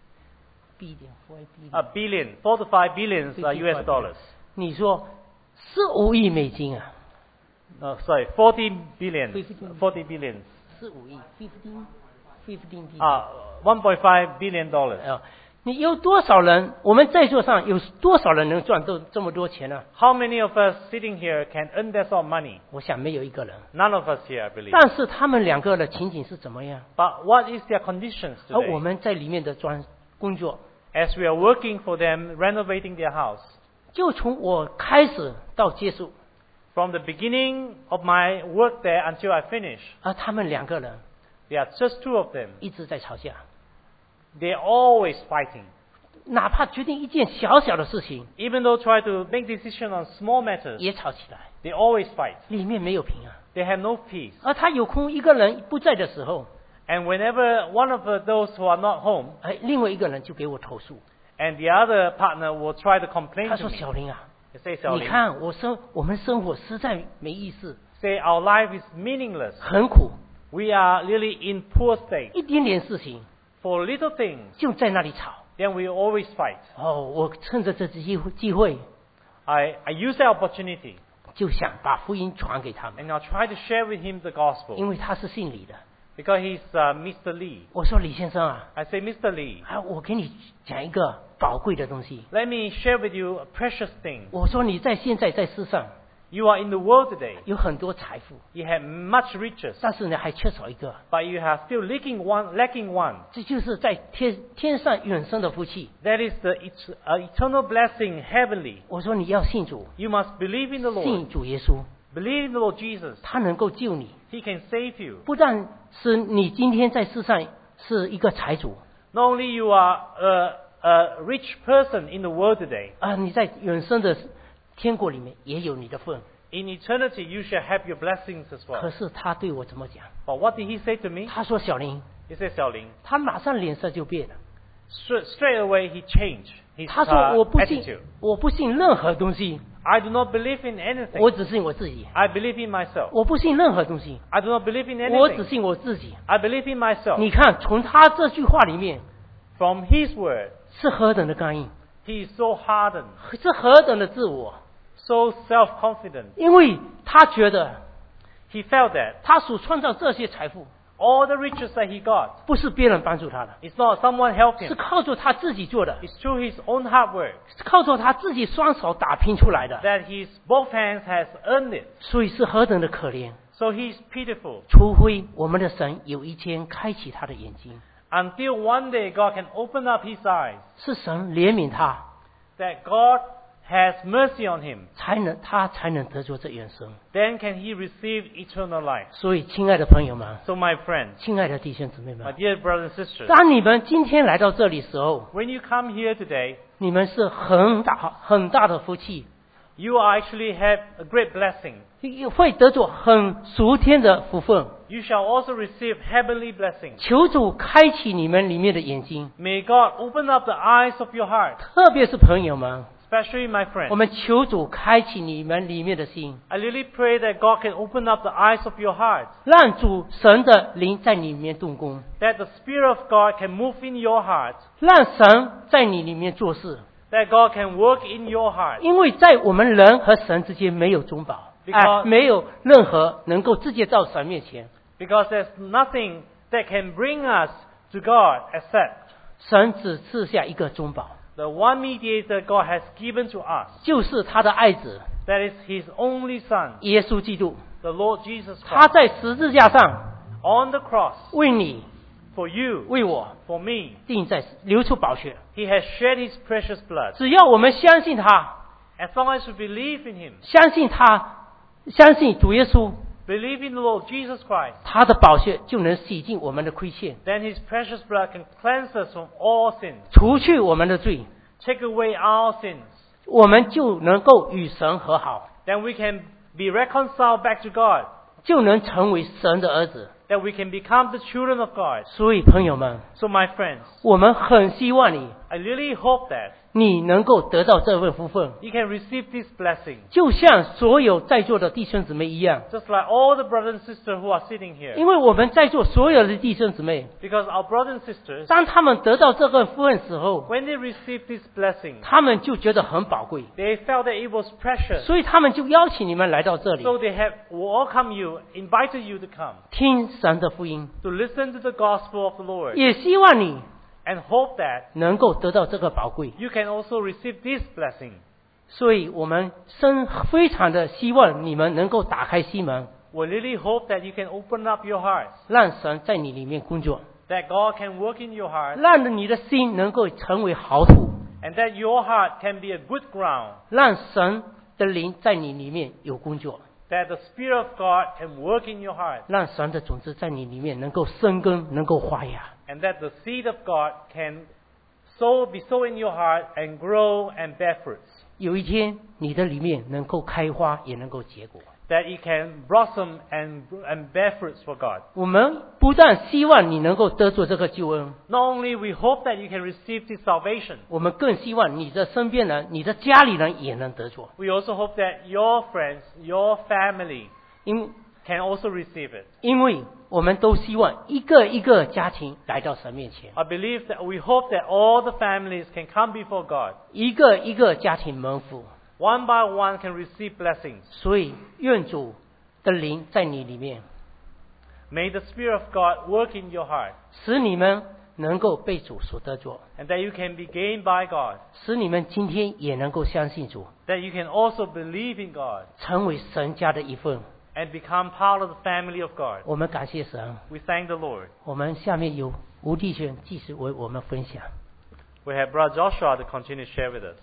B 点 four B A billion, four to five billions uh, U S dollars. 你说四五亿美金啊， No, sorry, forty billion, Fifteen. forty billions. 四五亿 fifteen fifteen B Uh, one point five billion dollars. 啊，你有多少人？我们在座上有多少人能赚到这么多钱呢？ How many of us sitting here can earn that sort of money? 我想没有一个人。 None of us here, I believe. 但是他们两个的情景是怎么样？ But what is their conditions 而我 today? 们在里面的专工作， As we are working for them, renovating their house. 就从我开始到结束， From the beginning of my work there until I finish, 而他们两个人 there are just two of them. 一直在吵架， They're always fighting. 哪怕决定一件小小的事情， Even though try to make decision on small matters, 也吵起来， they always fight. 里面没有平安。 They have no peace. 而他有空一个人不在的时候， And whenever one of uh, those who are not home, 哎，另外一个人就给我投诉， and the other partner will try to complain 他 to 说：“ me. 小林啊， They say, 小林, 你看我生我们生活实在没意思， say our life is meaningless. 很苦， We are really in poor state. 一点点事情 For little things, 就在那里吵。 then we always fight. 哦，我趁着这次机会机会， I, I use that opportunity 就想把福音传给他们， and I'll try to share with him the gospel 因为他是姓李的。 because he's uh, Mister Lee. 我说李先生啊， I say, Mister Lee, 啊，我给你讲一个宝贵的东西。 let me share with you a precious thing. 我说你在现在在世上 You are in the world today. 有很多财富， You have much riches, 但是呢还缺少一个， but you have still lacking one. Lacking one. 这就是在天天上永生的福气。 That is the et- uh, eternal blessing, heavenly. 我说你要信主， You must believe in the Lord. 信主耶稣， Believe in the Lord Jesus. 他能够救你。 He can save you. 不但是你今天在世上是一个财主， Not only you are a, a rich person in the world today, 啊，你在永生的天国里面也有你的份。 in eternity you shall have your blessings as 可 well. 是他对我怎么讲？ But what did he say to me? 他说：“小林， He said, 小林, 他马上脸色就变了。 straight, straight away he changed his 他说： uh, 我不信 attitude. 我不信任何东西， I do not believe in anything. 我只信我自己， I believe in myself. 我不信任何东西， I do not believe in 我只 anything. 信我自己。 I believe in myself. 你看，从他这句话里面 From his word, 是何等的刚硬， he is so hardened, 是何等的自我， so self-confident. 因为他觉得 He felt that 他所创造这些财富 all the riches that he got, 不是别人帮助他的， it's not someone helped 是 him. 靠着他自己做的， It's through his own hard work 是靠着他自己双手打拼出来的， that his both hands has earned it. 所以是何等的可怜。 So he's pitiful. 除非我们的神有一天开启他的眼睛， Until one day God can open up his eyes, 是神怜悯他， that God has mercy on him, 才能他才能得着这永生。 then can he receive eternal life. 所以，亲爱的朋友们， So my friends, 亲爱的弟兄姊妹 my 们， dear brothers and sisters, 当你们今天来到这里时候， when you come here today, 你们是很大很大的福气， you are actually have a great blessing. 会得着很属天的福分。 You shall also receive heavenly blessings. 求主开启你们里面的眼睛， May God open up the eyes of your heart, 特别是朋友们， especially my 我 friends. 们求主开启你们里面的心， I really pray that God can open up the eyes of your heart, 让主神的灵在你里面动工， that the Spirit of God can move in your heart, 让神在你里面做事。 that God can work in your heart. 因为在我们人和神之间没有中保，哎， Because- 没有任何能够直接到神面前。 Because there's nothing that can bring us to God except 神只赐下一个中保， the one mediator God has given to us, 就是他的爱子 that is His only Son, 耶稣基督。 the Lord Jesus 他 Christ. 在十字架上 On the cross, 为你 for you, 为我 for me, 定在流出宝血。 He has shed His precious blood. 只要我们相信他， As long as we believe in Him, 相信他，相信主耶稣， believe in the Lord Jesus Christ, 他的宝血就能洗净我们的亏欠， then His precious blood can cleanse us from all sins, 除去我们的罪， take away our sins. 我们就能够与神和好， Then we can be reconciled back to God, 就能成为神的儿子。 that we can become the children of God. 所以，朋友们， So my friends, 我们很希望你， I really hope that 你能够得到这份福分， you can receive this blessing, 就像所有在座的弟兄姊妹一样。 just like all the brothers and sisters who are sitting here. 因为我们在座所有的弟兄姊妹， Because our brothers and sisters, 当他们得到这份福分时候， when they received this blessing, 他们就觉得很宝贵， they felt that it was precious. 所以他们就邀请你们来到这里， So they have welcomed you, invited you to come, 听神的福音， to listen to the gospel of the Lord, 也希望你 and hope that 能够得到这个宝贵。 you can also receive this blessing. 所以我们深非常的希望你们能够打开心门， We really hope that you can open up your hearts, 让神在你里面工作， that God can work in your heart, 让你的心能够成为好土， and that your heart can be a good ground, 让神的灵在你里面有工作， that the Spirit of God can work in your heart, 让神的种子在你里面能够生根，能够发芽。 and that the seed of God can sow, be sown in your heart and grow and bear fruits, 有一天，你的里面能够开花，也能够结果。 that it can blossom and, and bear fruits for God. 我们不但希望你能够得着这个救恩， Not only we hope that you can receive this salvation, 我们更希望你的身边人、你的家里人也能得着。 we also hope that your friends, your family 因 can also receive it. 因为我们都希望一个一个家庭来到神面前， I believe that we hope that all the families can come before God. 一个一个家庭蒙福。 One by one can receive blessings. 所以，愿主的灵在你里面， May the Spirit of God work in your heart, 使你们能够被主所得着， and that you can be gained by God, 使你们今天也能够相信主， that you can also believe in God, 成为神家的一份。 and become part of the family of God. 我们感谢神。 We thank the Lord. 我们下面有吴弟兄继续为我们分享。 We have Brother Joshua to continue to share with us.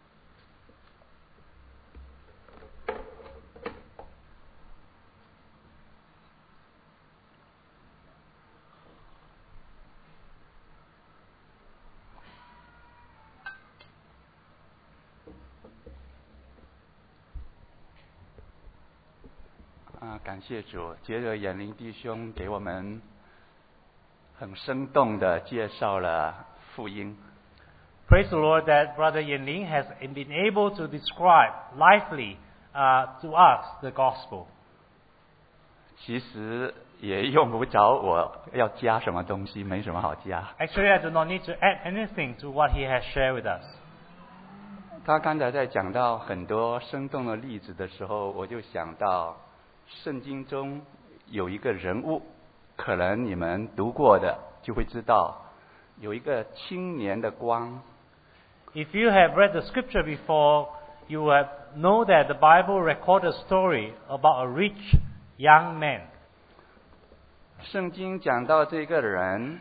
啊，感谢主，接着眼灵弟兄给我们很生动的介绍了福音。 Praise the Lord that Brother Yanling has been able to describe lively uh, to us the gospel. 其实也用不着我要加什么东西，没什么好加。 Actually, I do not need to add anything to what he has shared with us. 他刚才在讲到很多生动的例子的时候，我就想到圣经中有一个人物，可能你们读过的就会知道，有一个青年的光。 If you have read the scripture before, you have know that the Bible records a story about a rich young man. 圣经讲到这个人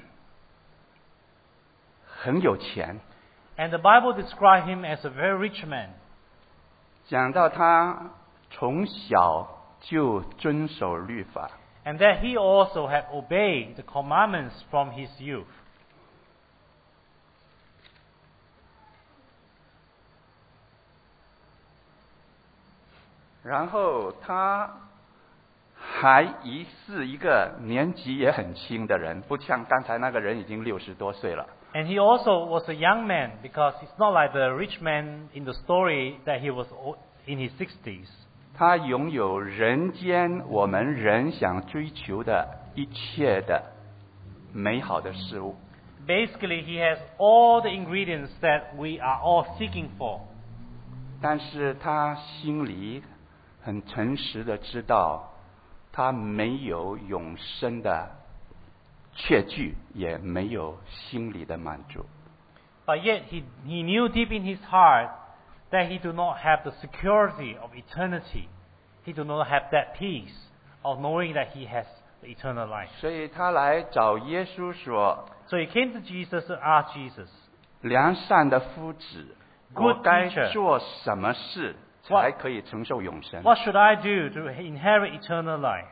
很有钱， And the Bible describes him as a very rich man. 讲到他从小就遵守律法， And that he also had obeyed the commandments from his youth. 然后他还一是一个年纪也很轻的人，不像刚才那个人已经六十多岁了。 And he also was a young man because it's not like the rich man in the story that he was in his sixties. 他拥有人间我们人想追求的一切的美好的事物。 Basically, he has all the ingredients that we are all seeking for. 但是他心里很诚实的知道，他没有永生的确据，也没有心里的满足。 But yet he, he knew deep in his heart that he do not have the security of eternity. He do not have that peace of knowing that he has the eternal life. 所以他来找耶稣说 So he came to Jesus and asked Jesus,：“ 良善的夫子， Good 我该 teacher. 做什么事才可以承受永生？” What should I do to inherit eternal life?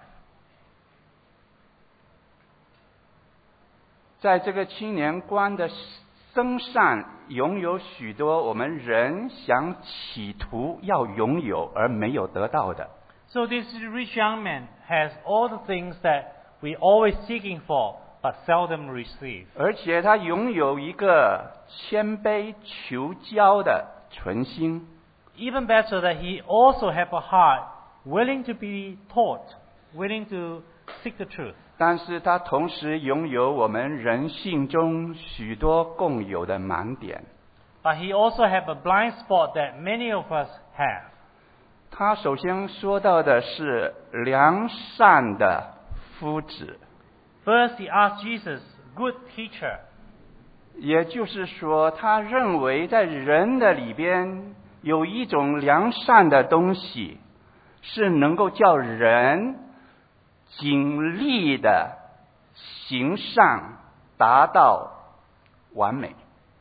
在这个青年官的身上，拥有许多我们人想企图要拥有而没有得到的。 So this rich young man has all the things that we always seeking for, but seldom receive. 而且他拥有一个谦卑求教的存心。 Even better that he also have a heart willing to be taught, willing to seek the truth. 但是他同时拥有我们人性中许多共有的盲点。 But he also have a blind spot that many of us have. 他首先说到的是良善的夫子， First, he asked Jesus, "Good teacher." 也就是说，他认为在人的里边有一种良善的东西，是能够叫人尽力的行善，达到完美。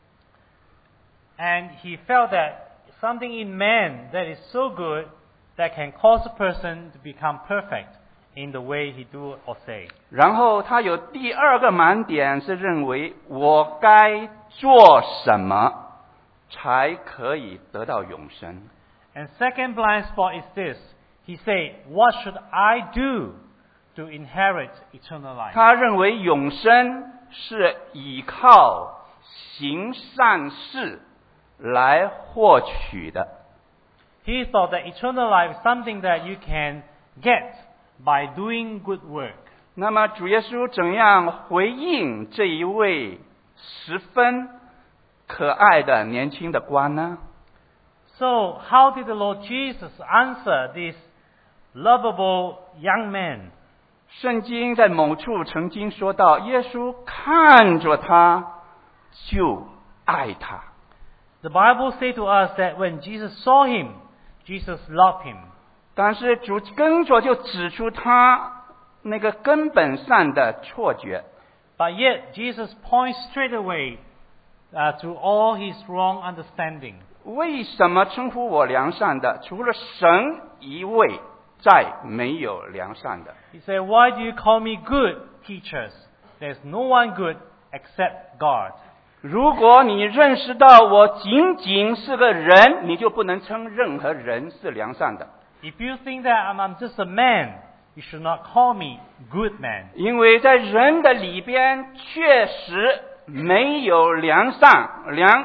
And he felt that something in man that is so good that can cause a person to become perfect in the way he do or say. 然后他有第二个盲点，是认为我该做什么才可以得到永生。 And second blind spot is this. He said, "What should I do to inherit eternal life?" 他认为永生是依靠行善事来获取的。 He thought that eternal life is something that you can get by doing good work. 那么主耶稣怎样回应这一位十分可爱的年轻的官呢？ So, how did the Lord Jesus answer this lovable young man? 圣经在某处曾经说到，耶稣看着他就爱他。 The Bible says to us that when Jesus saw him, Jesus loved him. 但是主跟着就指出他那个根本上的错觉。 But yet, Jesus points straight away uh, to all his wrong understanding. 为什么称呼我良善的？除了神一位，再没有良善的。 He said, "Why do you call me good, teachers? There's no one good except God." 如果你认识到我仅仅是个人，你就不能称任何人是良善的。 If you think that I'm, I'm just a man, you should not call me good man. 因为在人的里边确实没有良善，连一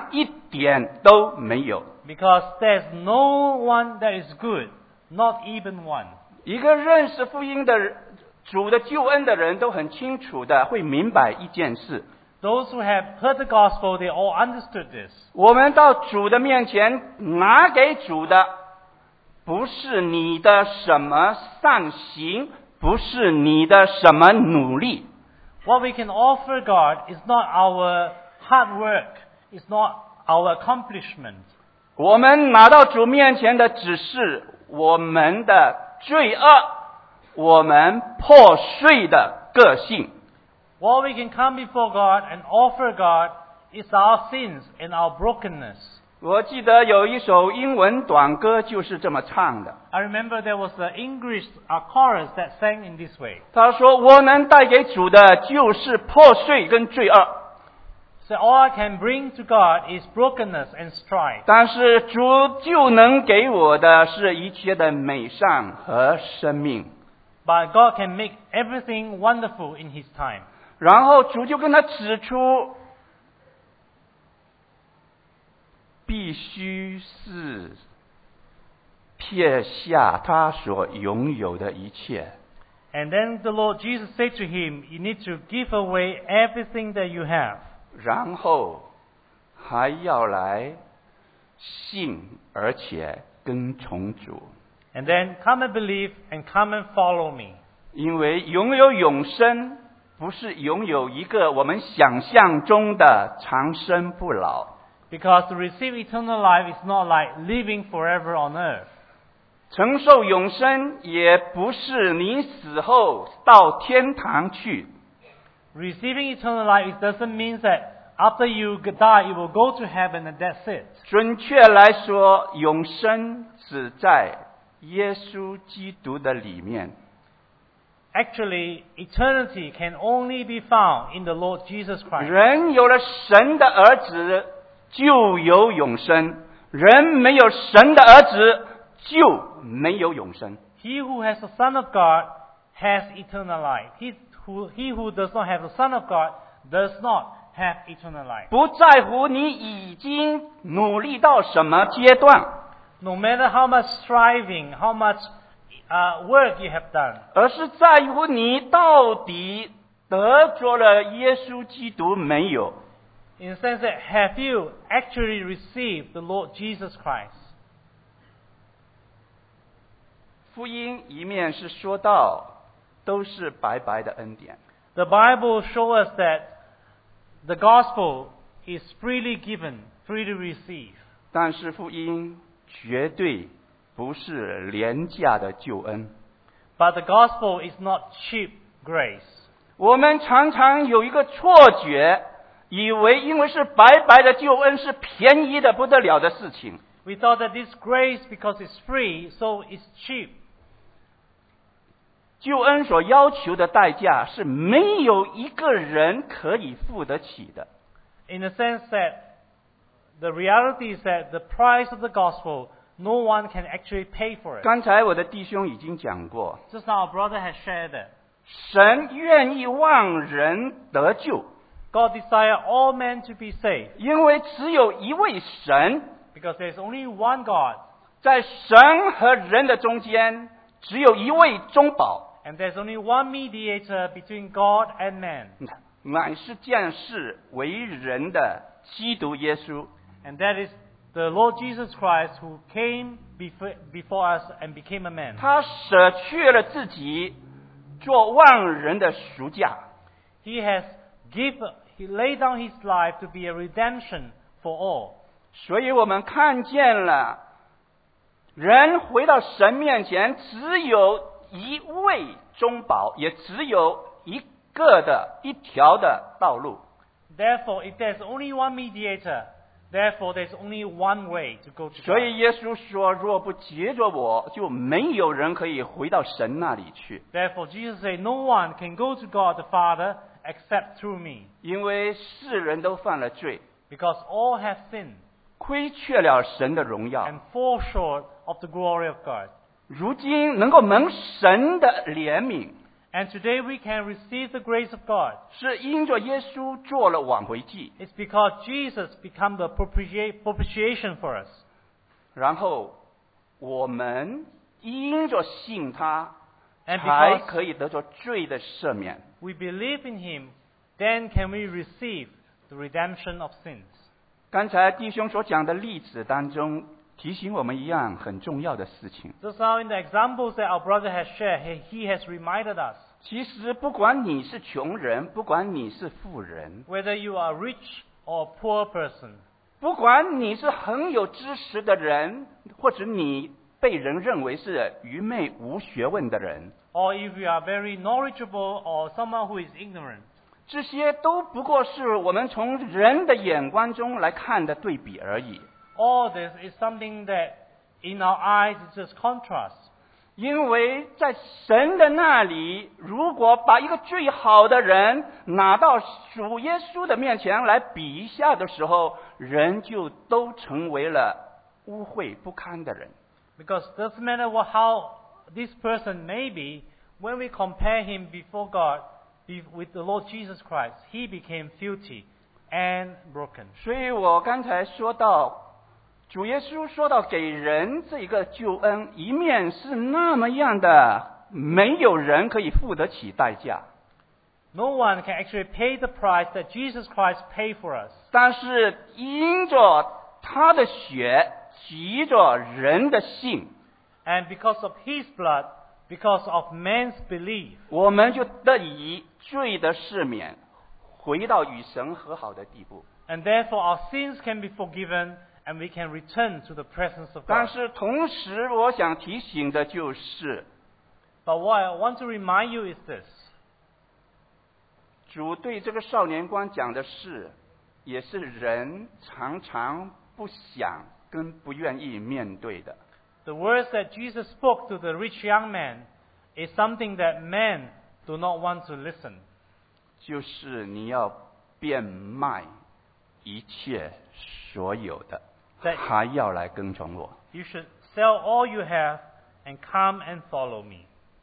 点都没有。 Because there's no one that is good, not even one. 一个认识福音的人主的救恩的人都很清楚的会明白一件事： Those who have heard the gospel, they all understood this. 我们到主的面前拿给主的，不是你的什么善行，不是你的什么努力。 What we can offer God is not our hard work, it's not our accomplishment. 我们拿到主面前的只是我们的罪恶，我们破碎的个性。 What we can come before God and offer God is our sins and our brokenness. 我记得有一首英文短歌就是这么唱的。 I remember there was an English uh, chorus that sang in this way. 他说：“我能带给主的就是破碎跟罪恶， So all I can bring to God is brokenness and strife. 但是主就能给我的是一切的美善和生命。” But God can make everything wonderful in His time. 然后主就跟他指出，必须是撇下他所拥有的一切。 And then the Lord Jesus said to him, you need to give away everything that you have. 然后还要来信，而且跟从主， And then come and believe and come and follow me. 因为拥有永生不是拥有一个我们想象中的长生不老， Because to receive eternal life is not like living forever on earth. 承受永生也不是你死后到天堂去， Receiving eternal life, it doesn't mean that after you die, you will go to heaven and that's it. 准确来说，永生只在耶稣基督的里面。 Actually, eternity can only be found in the Lord Jesus Christ. 人有了神的儿子，就有永生；人没有神的儿子，就没有永生。 He who has the Son of God has eternal life. He who, he who does not have the Son of God does not have eternal life. 不在乎你已经努力到什么阶段， No matter how much striving, how much uh, work you have done, 而是在乎你到底得着了耶稣基督没有。 in the sense that have you actually received the Lord Jesus Christ? 福音一面是说到都是白白的恩典， The Bible shows us that the gospel is freely given, freely received. 但是福音绝对不是廉价的救恩。 But the gospel is not cheap grace. 我们常常有一个错觉，以为因为是白白的救恩是便宜的不得了的事情。 We thought that this grace, because it's free, so it's cheap. 救恩所要求的代价是没有一个人可以付得起的。 In the sense that the reality is that the price of the gospel, no one can actually pay for it. 刚才我的弟兄已经讲过， Just now our brother has shared that. 神愿意望人得救， God desires all men to be saved, 因为只有一位神， because there's only one God, 在神和人的中间只有一位中保， and there's only one mediator between God and man, 乃是降世为人的基督耶稣。 and that is the Lord Jesus Christ who came before, before us and became a man. 他舍去了自己，做万人的赎价。 He has given, he laid down his life to be a redemption for all. 所以我们看见了，人回到神面前，只有一位中保，也只有一个的一条的道路。 Therefore, if there's only one mediator, therefore there's only one way to go to 所 God. 以耶稣说：“若不藉着我，就没有人可以回到神那里去。 Therefore, Jesus said, no one can go to God the Father except through me, 因为世人都犯了罪， because all have sinned 亏缺了神的荣耀。 and fall short of the glory of God. 如今能够蒙神的怜悯， And today we can receive the grace of God. 是因着耶稣做了挽回祭， It's because Jesus become the propitiate- propitiation for us. 然后我们因着信他， And 才 because 可以得着罪的赦免。 we believe in Him, then can we receive the redemption of sins. 刚才弟兄所讲的例子当中，提醒我们一样很重要的事情。 Just now in the examples that our brother has shared, he, he has reminded us, 其实不管你是穷人，不管你是富人， whether you are a rich or a poor person, 不管你是很有知识的人，或者你被人认为是愚昧无学问的人， or if you are very knowledgeable or someone who is ignorant, 这些都不过是我们从人的眼光中来看的对比而已。 all this is something that in our eyes is just contrast. 因为在神的那里，如果把一个最好的人拿到主耶稣的面前来比一下的时候，人就都成为了污秽不堪的人。 Because it doesn't matter what, how this person may be, when we compare him before God be- with the Lord Jesus Christ, he became filthy and broken. 所以我刚才说到，主耶稣说到给人这一个救恩，一面是那么样的，没有人可以付得起代价。 No one can actually pay the price that Jesus Christ paid for us. 但是因着他的血，急着人的信， And because of his blood, because of man's belief, 我们就得以罪的赦免，回到与神和好的地步。 and therefore our sins can be forgiven and we can return to the presence of 但 God. 是同时，我想提醒的就是， But what I want to remind you is this. 主对这个少年官讲的是，也是人常常不想跟不愿意面对的。 The words that Jesus spoke to the rich young man is something that men do not want to listen. 就是你要变卖一切所有的， 在还要来跟从我。 You should sell all you have and come and follow me.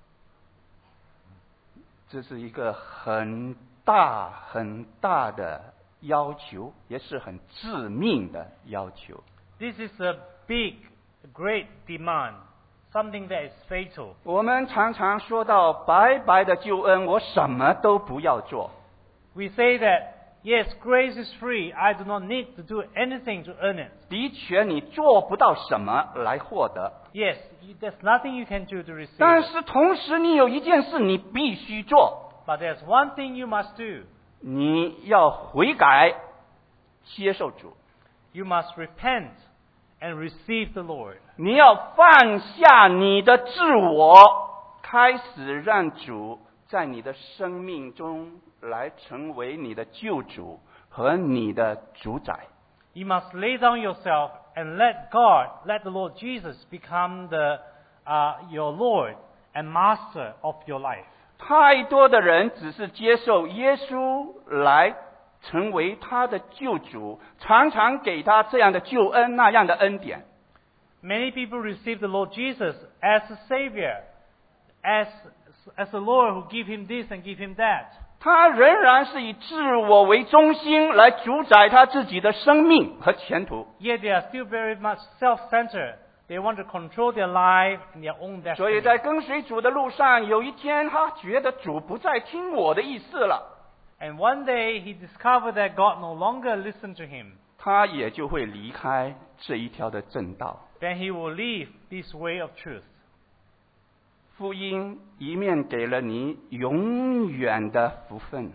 这是一个很大很大的要求，也是很致命的要求。 This is a big, great demand, something that is fatal. 我们常常说到白白的救恩，我什么都不要做。 We say that, yes, grace is free. I do not need to do anything to earn it. 的确，你做不到什么来获得， Yes, you- there's nothing you can do to receive 但 it. 是同时你有一件事你必须做， But there's one thing you must do. 你要悔改，接受主。 You must repent and receive the Lord. 你要放下你的自我，开始让主在你的生命中来成为你的救主和你的主宰。 You must lay down yourself and let God, let the Lord Jesus become the, uh, your Lord and Master of your life. 太多的人只是接受耶稣来成为他的救主，常常给他这样的救恩那样的恩典。 Many people receive the Lord Jesus as a Savior, as, as the Lord who give him this and give him that. 他仍然是以自我为中心来主宰他自己的生命和前途。 Yet they are still very much self-centered. They want to control their life and their own 所以 destiny. 在跟随主的路上，有一天他觉得主不再听我的意思了， And one day he discovered that God no longer listened to him. 他也就会离开这一条的正道。 Then he will leave this way of truth. 福音一面给了你永远的福分，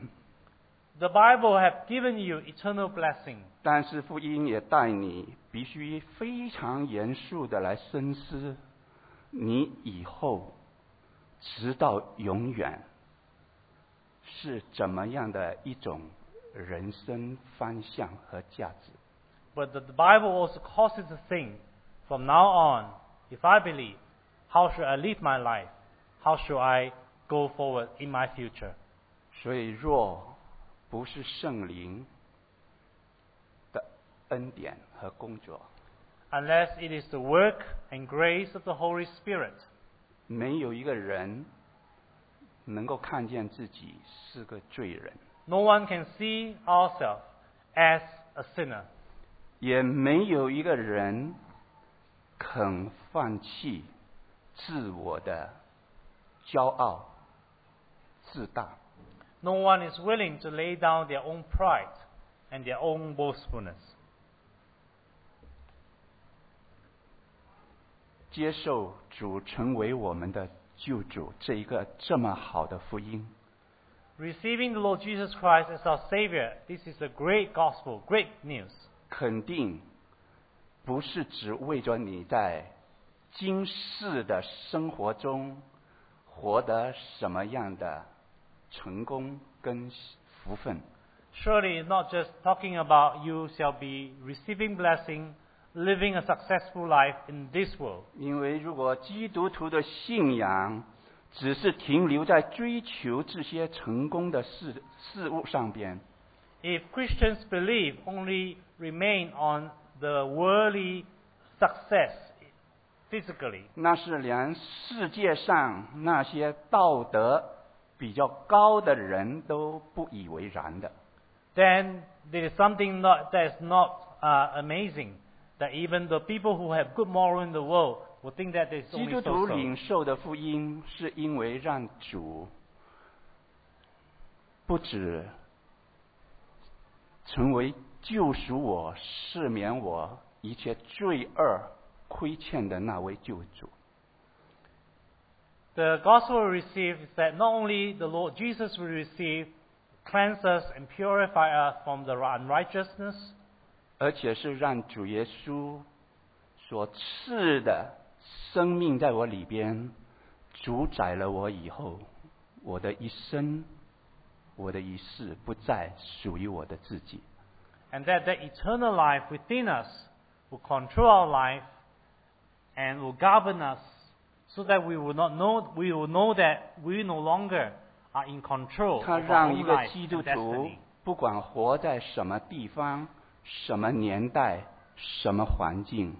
The Bible have given you eternal blessing. 但是福音也带你必须非常严肃的来深思，你以后直到永远是怎么样的一种人生方向和价值。 But the, the Bible also causes us to think, from now on, if I believe, how should I live my life? How should I go forward in my future? 所以，若不是圣灵的恩典和工作， Unless it is the work and grace of the Holy Spirit, 没有一个人能够看见自己是个罪人， No one can see ourselves as a sinner. 也没有一个人肯放弃自我的骄傲、自大。 No one is willing to lay down their own pride and their own boastfulness. 接受主成为我们的救主，这一个这么好的福音， Receiving the Lord Jesus Christ as our Savior, this is a great gospel, great news. 肯定不是只为着你在今世的生活中活得什么样的成功跟福分， Surely not just talking about you shall be receiving blessing, living a successful life in this world. 因为如果基督徒的信仰只是停留在追求这些成功的事事物上边， If Christians believe only remain on the worldly success physically, 那是连世界上那些道德比较高的人都不以为然的。 then there is something not, that is not uh, amazing, that even the people who have good moral in the world will think that there is 基 only 督徒 so-so. 领受的福音，是因为让主不止成为救赎我、赦免我一切罪恶亏欠的那位救主。 The gospel we receive is that not only the Lord Jesus will receive, cleanse us and purify us from the unrighteousness, 而且是让主耶稣所赐的生命在我里边主宰了我以后，我的一生，我的一世不再属于我的自己。 and that the eternal life within us will control our life and will govern us, so that we will not know, we will know that we no longer are in control 他 of our 让 own 一个 life 基督 and 徒 destiny. 不管活在什么地方、什么年代、什么环境，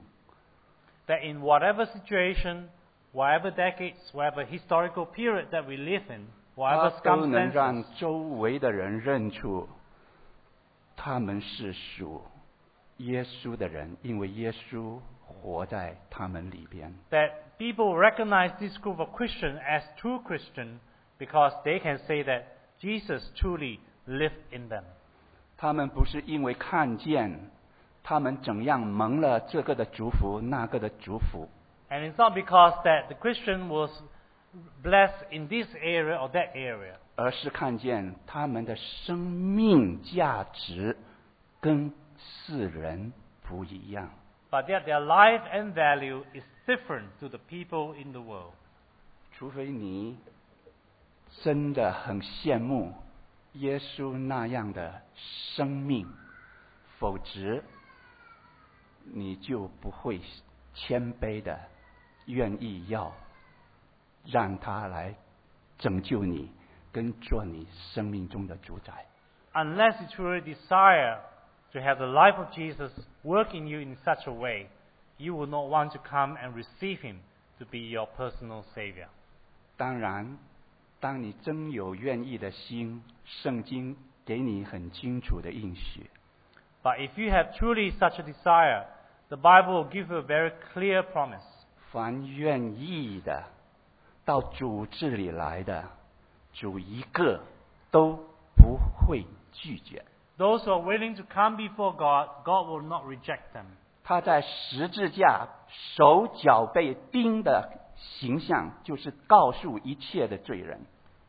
That in whatever situation, whatever decades, whatever historical period that we live in, 他 whatever 都能让 circumstances, 周围的人认出他们是属耶稣的人，因为耶稣活在他们里边。 that people recognize this group of Christians as true Christians because they can say that Jesus truly lived in them. 他们不是因为看见他们怎样蒙了这个的祝福，那个的祝福， And it's not because that the Christian was blessed in this area or that area, 而是看见他们的生命价值跟世人不一样。 but that their life and value is different to the people in the world. 除非你真的很羡慕耶稣那样的生命，否则你就不会谦卑的愿意要让他来拯救你，跟做你生命中的主宰。 Unless you truly desire to have the life of Jesus work in you in such a way, you will not want to come and receive him to be your personal Savior. 当然，当你真有愿意的心，圣经给你很清楚的应许。 But if you have truly such a desire, the Bible will give you a very clear promise. 凡愿意的到主这里来的，主一个都不会拒绝。 Those who are willing to come before God, God will not reject them. 他在十字架手脚被钉的形象，就是告诉一切的罪人，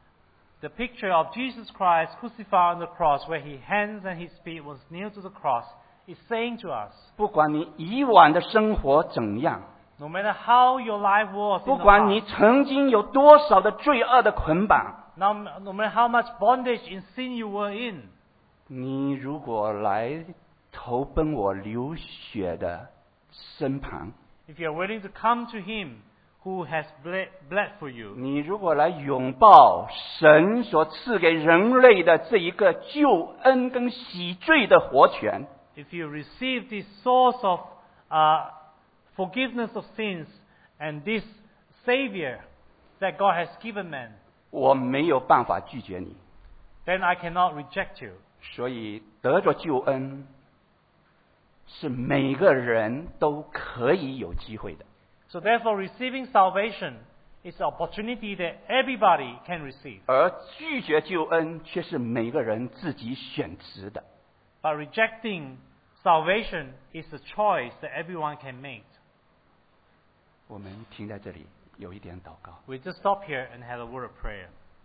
The picture of Jesus Christ crucified on the cross, where his hands and his feet was nailed to the cross, is saying to us, 不管你以往的生活怎样， no matter how your life was 不 in the 管你 past, 曾经有多少的罪恶的捆绑， no, no matter how much bondage in sin you were in, 你如果来投奔我流血的身旁， if you are willing to come to him who has bled, bled for you, 你如果来拥抱神所赐给人类的这一个救恩跟洗罪的活泉， if you receive this source of uh, forgiveness of sins and this Savior that God has given man, 我没有办法拒绝你。 then I cannot reject you. 所以得着救恩是每个人都可以有机会的。 So therefore, receiving salvation is an opportunity that everybody can receive. 而拒绝救恩却是每个人自己选择的。 But rejecting salvation is a choice that everyone can make. 我们停在这里，有一点祷告。 We just stop here and have a word of prayer.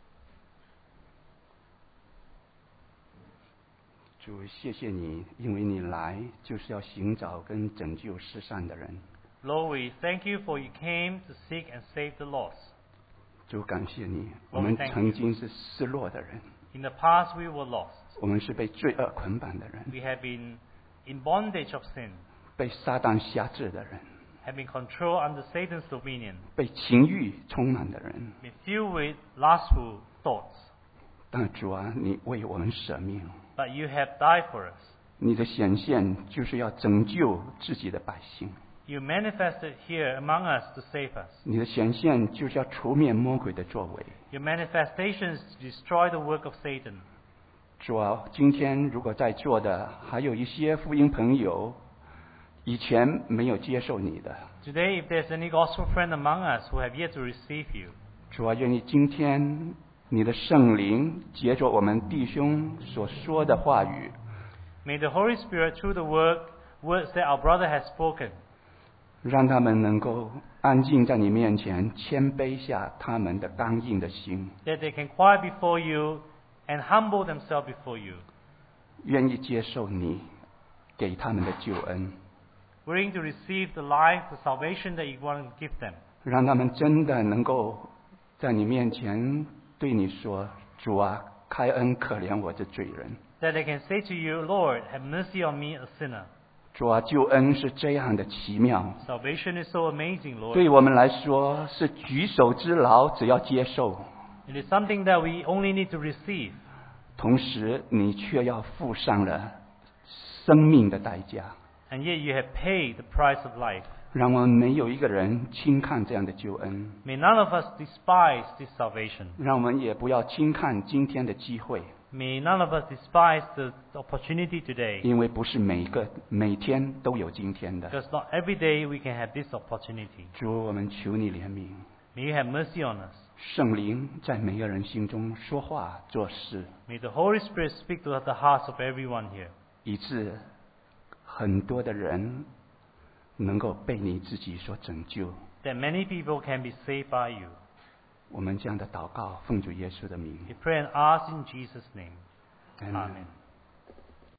主，谢谢你，因为你来就是要寻找跟拯救世上的人。 Lord, we thank you for you came to seek and save the lost. 主，感谢你， Lord, 我们 thank you. 曾经是失落的人， In the past, we were lost. 我们是被罪恶捆绑的人， We have been in bondage of sin, 被撒旦辖制的人， have been controlled under Satan's dominion, 被情欲充满的人。 been filled with lustful thoughts. 但主啊，你为我们舍命， But you have died for us. 你的显现就是要拯救自己的百姓， You manifested here among us to save us. 你的显现就是要除灭魔鬼的作为。 Your manifestations destroy the work of Satan. 主啊，今天如果在座的还有一些福音朋友，以前没有接受你的， Today, if there's any gospel friend among us who have yet to receive you, 主啊，愿意今天你的圣灵借着我们弟兄所说的话语， may the Holy Spirit, through the word, words that our brother has spoken, 让他们能够安静在你面前，谦卑下他们的刚硬的心， that they can quiet before you and humble themselves before you, 愿意接受你给他们的救恩， willing to receive the life, the salvation that you want to give them. 让他们真的能够在你面前对你说：“主啊，开恩可怜我这罪人。” That they can say to you, Lord, have mercy on me, a sinner. 主啊，救恩是这样的奇妙， Salvation is so amazing, Lord. 对我们来说是举手之劳，只要接受。 It is something that we only need to receive. 同时，你却要付上了生命的代价， And yet you have paid the price of life. 让我们没有一个人轻看这样的救恩， May none of us despise this salvation. 让我们也不要轻看今天的机会， May none of us despise the opportunity today. 因为不是每一个每天都有今天的。 Because not every day we can have this opportunity. 主，我们求你怜悯， May you have mercy on us. 圣灵在每个人心中说话做事， May the Holy Spirit speak to the hearts of everyone here. 以致很多的人能够被你自己所拯救。 That many people can be saved by you. 我们这样的祷告，奉主耶稣的名 We pray and ask in Jesus' name. ，Amen Amen.